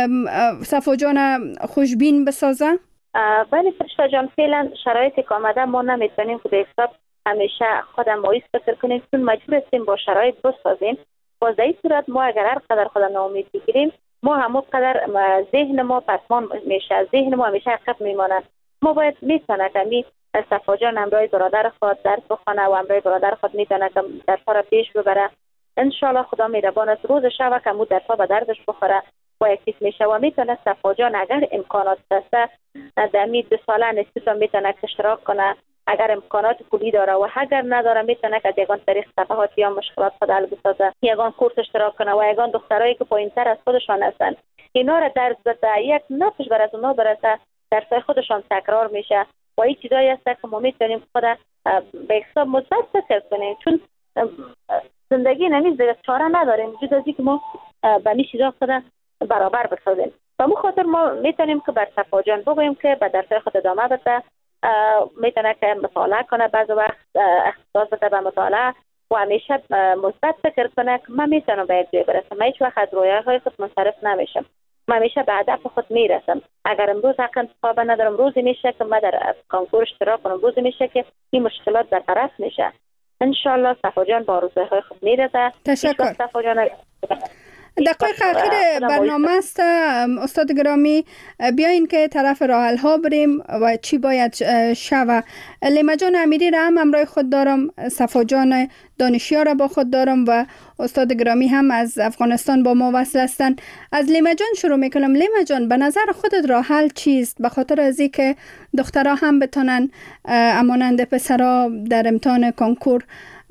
صفا جان خوشبین بسازه؟ بله فرشته جان، فعلا شرایطی که آمده ما نمیتونیم که به حساب همیشه خودم مایوس فکر کنیم، چون مجبور هستیم با شرایط بسازیم. باز در این صورت ما اگر هر قدر خودم ناامید بگیریم، ما هم قدر ذهن ما پسمان میشه، ذهن ما همیشه عقب میماند. ما باید میتونه که صفا جان همراه برادر خود درس بخونه و همراه برادر خود میتونه که درس‌ها را پیش ببره. انشالله خدا مهربان است، روز شب که مو درس‌ها به دردش بخوره با یکیش میشه و میتونه صفا جان اگر امکانات دسته در 2 ساله انستیتوت میتونه اشتراک کنه. اگر امکانات پولی داره و اگر نداره میتونه که یگان طریق صفحات یا مشکلات خود حل بسازه، یگان کورس اشتراک کنه و یگان دخترایی که پایین‌تر از خودشان هستن اینا را درس بده، یک نفش بر از اونا برسه، درسای خودشان تکرار میشه و این چیزایی هست که ما میتونیم خود به حساب مثبت فکر کنیم، چون زندگی نمیشه، چاره نداریم جز از اینکه ما به این چیزا خود برابر بسازیم. و مو خاطر ما میتونیم که بر صفا جان بگوییم که به درسای خود ادامه بده، میتونه که مطالعه کنه، بعض وقت اختصاص بده به مطالعه و همیشه مثبت فکر کنه که من میتونم به یک جای برسم، من هیچ وقت از رویاهای خود منصرف نمیشم، من همیشه به هدف خود میرسم. اگر امروز حق انتخاب ندارم، روزی میشه که من در کنکور اشتراک کنم، روزی میشه که این مشکلات برطرف میشه. انشالله صفا جان با روزهای خود میرسه. تشکر. صفا جان دقایق اخیر برنامه است. استاد گرامی، بیاین که طرف راه حل ها بریم و چی باید شوه. لیما جان امیری را هم همراه خود دارم، صفا جان دانشیار را با خود دارم و استاد گرامی هم از افغانستان با ما وصل هستند. از لیما جان شروع میکنم. لیما جان، به نظر خودت راه حل چیست؟ به خاطر از اینکه دخترها هم بتونن امانند پسرها در امتحان کنکور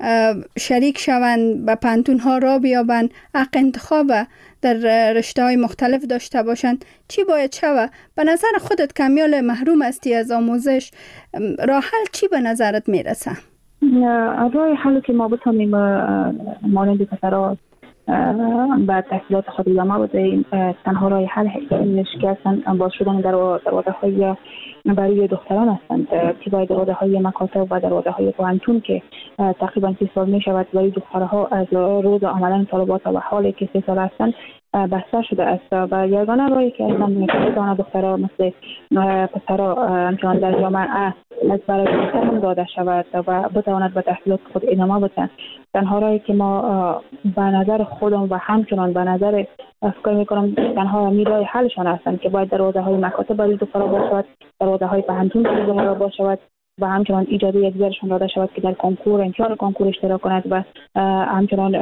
شریک شوند، به پانتون ها را بیابند، حق انتخاب در رشته های مختلف داشته باشند، چی باید شوه؟ به نظر خودت کمیال محروم هستی از آموزش، راه حل چی به نظرت میرسه؟ راه حلی که ما بتونیم مانند پسرها به تحصیلات خود ادامه بدهیم، تنها راه حل اینش که اصلا باز شدن دروازه های برای دختران هستند که باید دروازه های مکاتب و دروازه های پانتون که تقریبا 3 سال می شود برای دخترها از روز آمدن طالبات و حالی که 3 سال هستند بسته شده است و یگانه راهی که اصلا میتونه دخترها مثل پسرها همچنان در جامعه از برای هم داده شود و بتواند به تحصیلات خود ادامه بده. تنها راهی که ما به نظر خودم و همچنان به نظر فکر میکنم تنها راه حلشان هستند که باید دروازه های مکاتب برای دخترها باشد، دروازه های پهنتون برای دخترها باشد و همچنان اجازه یکدیگرشان داده شود که در کنکور امتحان کنکور اشتراک کند و همچنان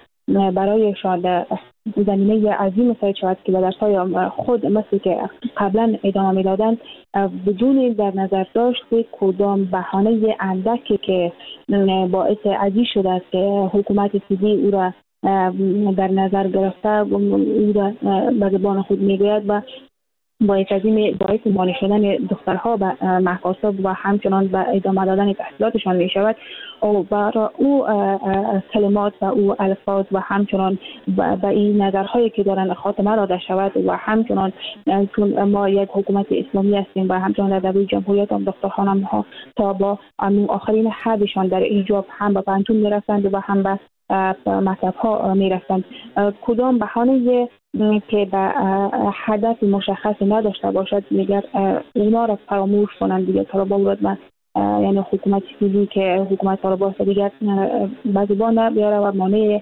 برایشان زمینه عظیم ساید شود که به درس‌های خود مثل که قبلا ادامه می‌دادند بدون در نظر داشت کدام بهانه اندکی که باعث عزیز شده است که حکومت سیدی او را در نظر گرفته او را به زبان خود میگوید و باعث مانع شدن دخترها به مکاتب و همچنان به ادامه دادن تحصیلاتشان می شود و او کلمات و او الفاظ و همچنان به این نظرهایی که دارن خاتمه داده شود و همچنان چون ما یک حکومت اسلامی هستیم و همچنان در دوره جمهوریت هم دخترخانم ها تا با آخرین حدشان در ایجاب هم به پانتون می رفتند و هم به مکتب ها می رفتند. کدام بهانه که به هدف مشخص نداشته باشد میگر اونا را فراموش کنند دیگه طالبان بود یعنی حکومت سیدی که حکومت طالبان دیگر به زبان بیاره و مانع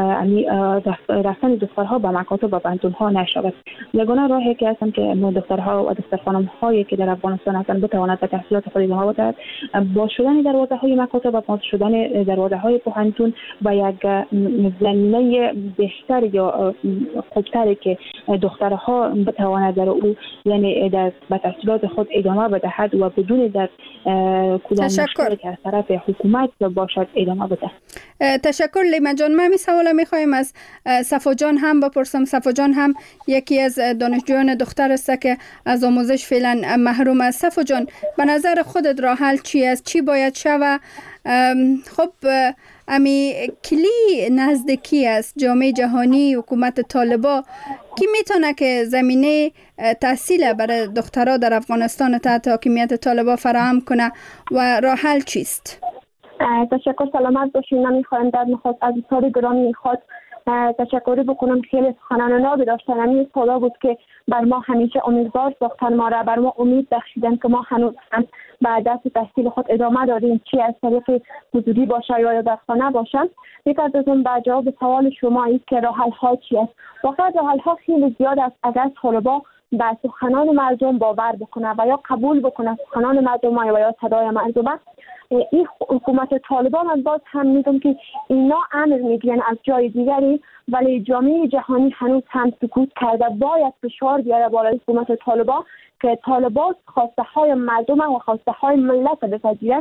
رفتن دخترها به مکاتب و پانتون ها نشود. یگانه راهی که هستند که دخترها و دختر خانم هایی که در افغانستان هستند بتواند به تحصیلات خود ادامه بدهد با شدن دروازه های مکاتب و باز شدن دروازه های پانتون و یک زمینه بهتر یا خوبتری که دخترها بتواند در او یعنی در به تحصیلات خود ادامه بدهد و بدون در کدام مشکلی که از طرف حکومت باشد ادامه بده. تشکر لیما جان. من می سوال میخوایم از صفا جان هم بپرسم. صفا جان هم یکی از دانشجویان دختر است که از آموزش فعلا محروم است. صفا جان به نظر خودت راه حل چی است؟ چی باید شود؟ خب امی کلی نزدیکی است جامعه جهانی حکومت طالبا کی میتونه که زمینه تحصیل برای دخترها در افغانستان تحت حاکمیت طالبا فراهم کنه و راه حل چیست؟ تشکر. سلامت باشین. من میخوایم در نخست از استاد گرامی خود تشکری بکنم. خیلی سخنان نابی داشتن. همین سالا بود که بر ما همیشه امیدوار ساختن ما را، بر ما امید بخشیدن که ما هنوز هم بعد دست تحصیل خود ادامه داریم، چی از طریق حضوری باشه یا در خانه باشه. یک از اون با جواب سوال شما است که راه حل ها چی است. واقعا راه حل ها خیلی زیاد است اگر طالبا به سخنان مردم باور بکنه و یا قبول بکنه سخنان مردم و یا صدای مردم. این حکومت طالبان من باز هم میگم که اینا امر میگیرن از جای دیگری ولی جامعه جهانی هنوز هم سکوت کرده. باید فشار بیاره بالای حکومت طالبان که طالبان خواسته های مردم و خواسته های ملت بپذیرن.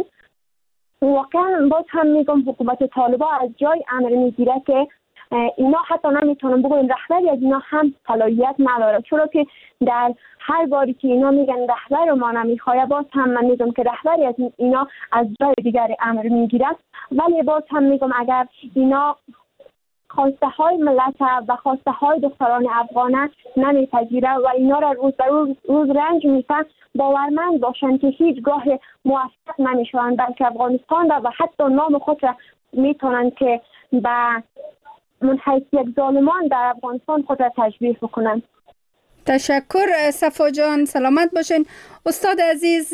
واقعا باز هم میگم حکومت طالبان از جای امر میگیره که اینا حتی نمیتونن بگوین رهبری از اینا هم صلاحیت نداره، چرا که در هر باری که اینا میگن رهبر ما نمیخواد باز هم من میگم که رهبری از اینا از جای دیگر امر میگیره. ولی باز هم میگم اگر اینا خواسته های ملت و خواسته های دختران افغان نمیپذیره و اینا را روز به روز رنج میتن، باورمند باشن که هیچگاه موفق نمیشون بلکه افغانستان را و حتی نام خود را میتونن که به من حیث یک ظالمان در افغانستان خود را تشبیه بکنن. تشکر صفا جان. سلامت باشین. استاد عزیز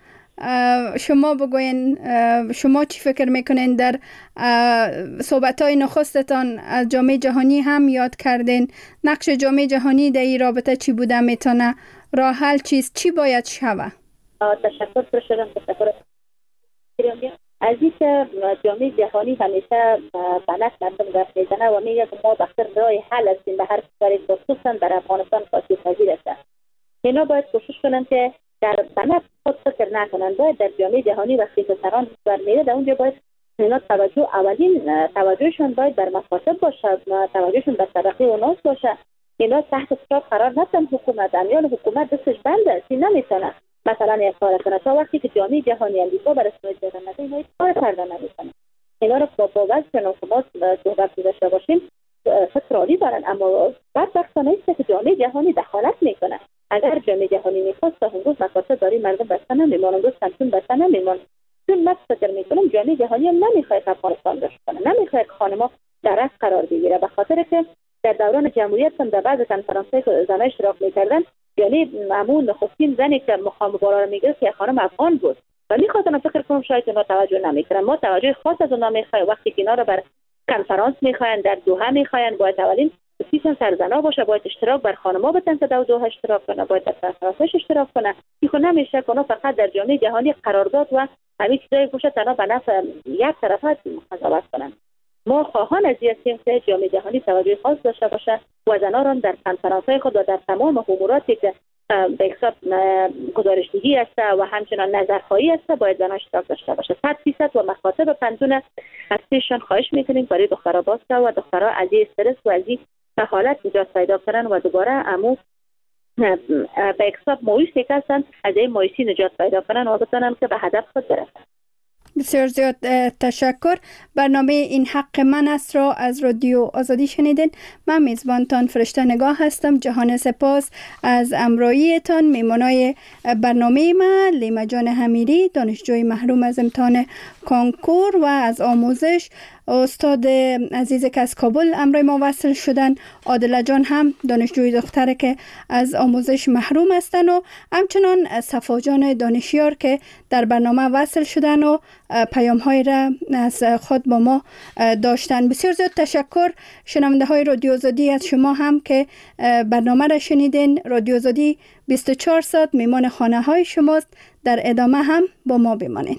شما بگوین شما چی فکر میکنین؟ در صحبت‌های نخستتان از جامعه جهانی هم یاد کردین. نقش جامعه جهانی در این رابطه چی بوده میتونه؟ راه حل چیست؟ چی باید شود؟ تشکر پرشدم. تشکر از اینکه جامعه جهانی همیشه بنک مردم گفت میزنه و میگه که ما بخیر راه حل هستیم به هر کاری خصوصا در افغانستان خاصی پذیر است. اینا باید کوشش کنن که در بنک خود فکر نکنن. باید در جامعه جهانی وقتی پسران برمیره در اونجا باید اینا توجهشون باید بر مکاتب باشه، توجهشون بر طبقه اوناس باشه. اینا تحت فشار قرار ندن حکومت. امیال حکومت دستش بنده است، نمیتونه مثلا یک کار کنه تا وقتی که جامعه جهانی امریکا بر اساس جدانت اینا کار کردن نمیکنه. اینا رو با وجه شما صحبت داشته باشیم فکر عالی دارن، اما بدبختانه است که جامعه جهانی دخالت میکنه. اگر جامعه جهانی میخواست تا هنوز مکاتب داری مردم بسته نمیمونن، روز کمتون بسته نمیمونن. چون من فکر میکنم جامعه جهانی هم نمیخواد افغانستان رشد کنه، نمیخواد خانم‌ها در رأس قرار بگیره، به خاطر که در دوران جمهوریت هم در بعض کنفرانس‌های که زنان اشتراک می‌کردن، یعنی معمول نخستین زنی که مقام بالا رو میگرفت که خانم افغان بود و می‌خواستن فکر کنم شاید اونا توجه نمی‌کردن. ما توجه خاص از اونها می‌خوایم، وقتی که اینا رو بر کنفرانس می‌خواین، در دوحه می‌خواین، باید اولین سیستم سرزنا باشه، باید اشتراک بر خانم‌ها بدن که در دوحه اشتراک کنه، باید در کنفرانسش اشتراک کنه. این نمیشه که اونا فقط در جامعه جهانی قرارداد و همین چیزای باشه تنها به نفع یک طرف قضاوت کنن. ما خواهان از این هستیم که جامعه جهانی توجه خاص داشته باشه و زنان را در کنفرانس‌های خود و در تمام اموراتی که به حساب گزارشدهی است و همچنان نظرخواهی است باید زنان اشتراک داشته باشه. 100% و مکاتب پنتون هستیشان خواهش میکنیم برای دخترها باز و دخترها از این استرس و از این حالت نجات پیدا کنن و دوباره امو به حساب مایوسی که هستن از این مایوسی نجات پیدا کنن و بتونن که به هدف خود برسن. بسیار زیاد تشکر. برنامه این حق من است را از رادیو آزادی شنیدین. من میزبانتان فرشته نگاه هستم. جهان سپاس از امراییتان. میمانای برنامه من لیما جان حمیری، دانشجوی محروم از امتحان کنکور و از آموزش، استاد عزیز که از کابل امروی ما وصل شدن، عادله جان هم دانشجوی دختره که از آموزش محروم هستن و همچنان صفا جان دانشیار که در برنامه وصل شدن و پیام های را از خود با ما داشتن. بسیار زیاد تشکر شنونده های رادیو آزادی از شما هم که برنامه را شنیدین. رادیو آزادی 24 ساعت میمان خانه های شماست. در ادامه هم با ما بمانین.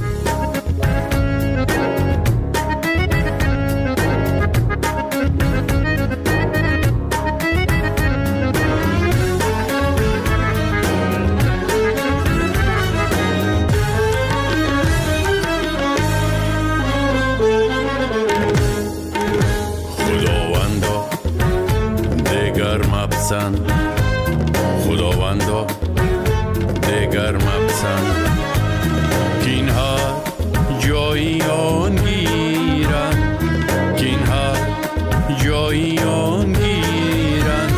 خداوندا دگر مپسند که اینها جایی آن گیرن، که اینها جایی آن گیرن،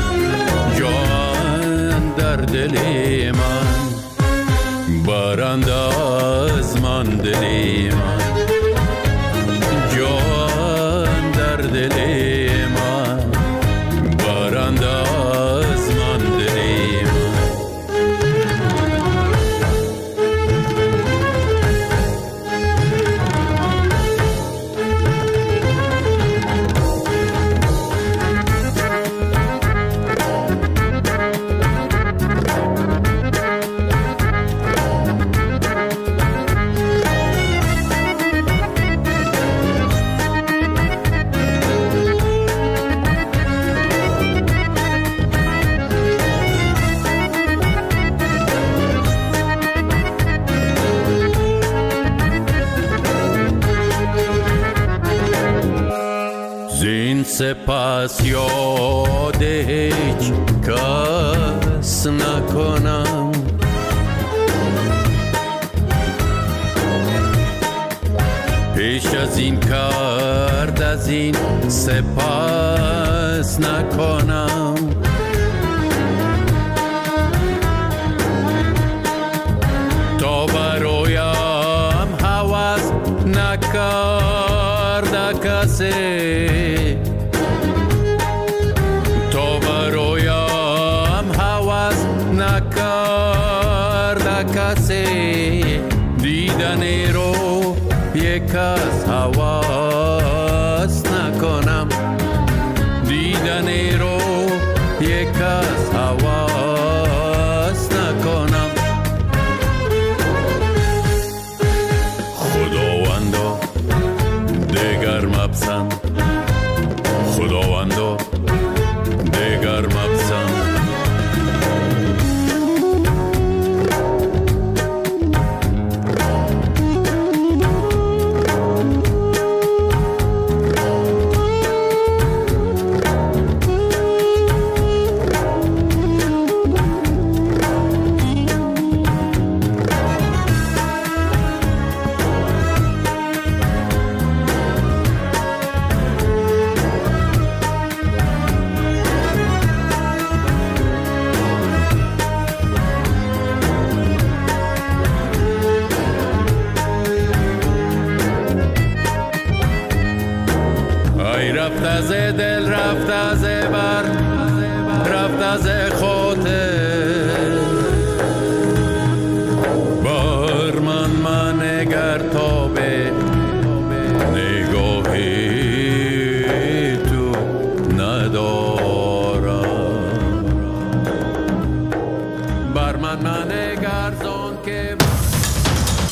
جان در دل من برند از من دل من، جان در دل من برند از من دل من. سپس یاد هیچ کس نکنم، پیش از این کرد از این سپس نکنم، تا برایم هوس نکرد کسی، دیدن رو یک از هوا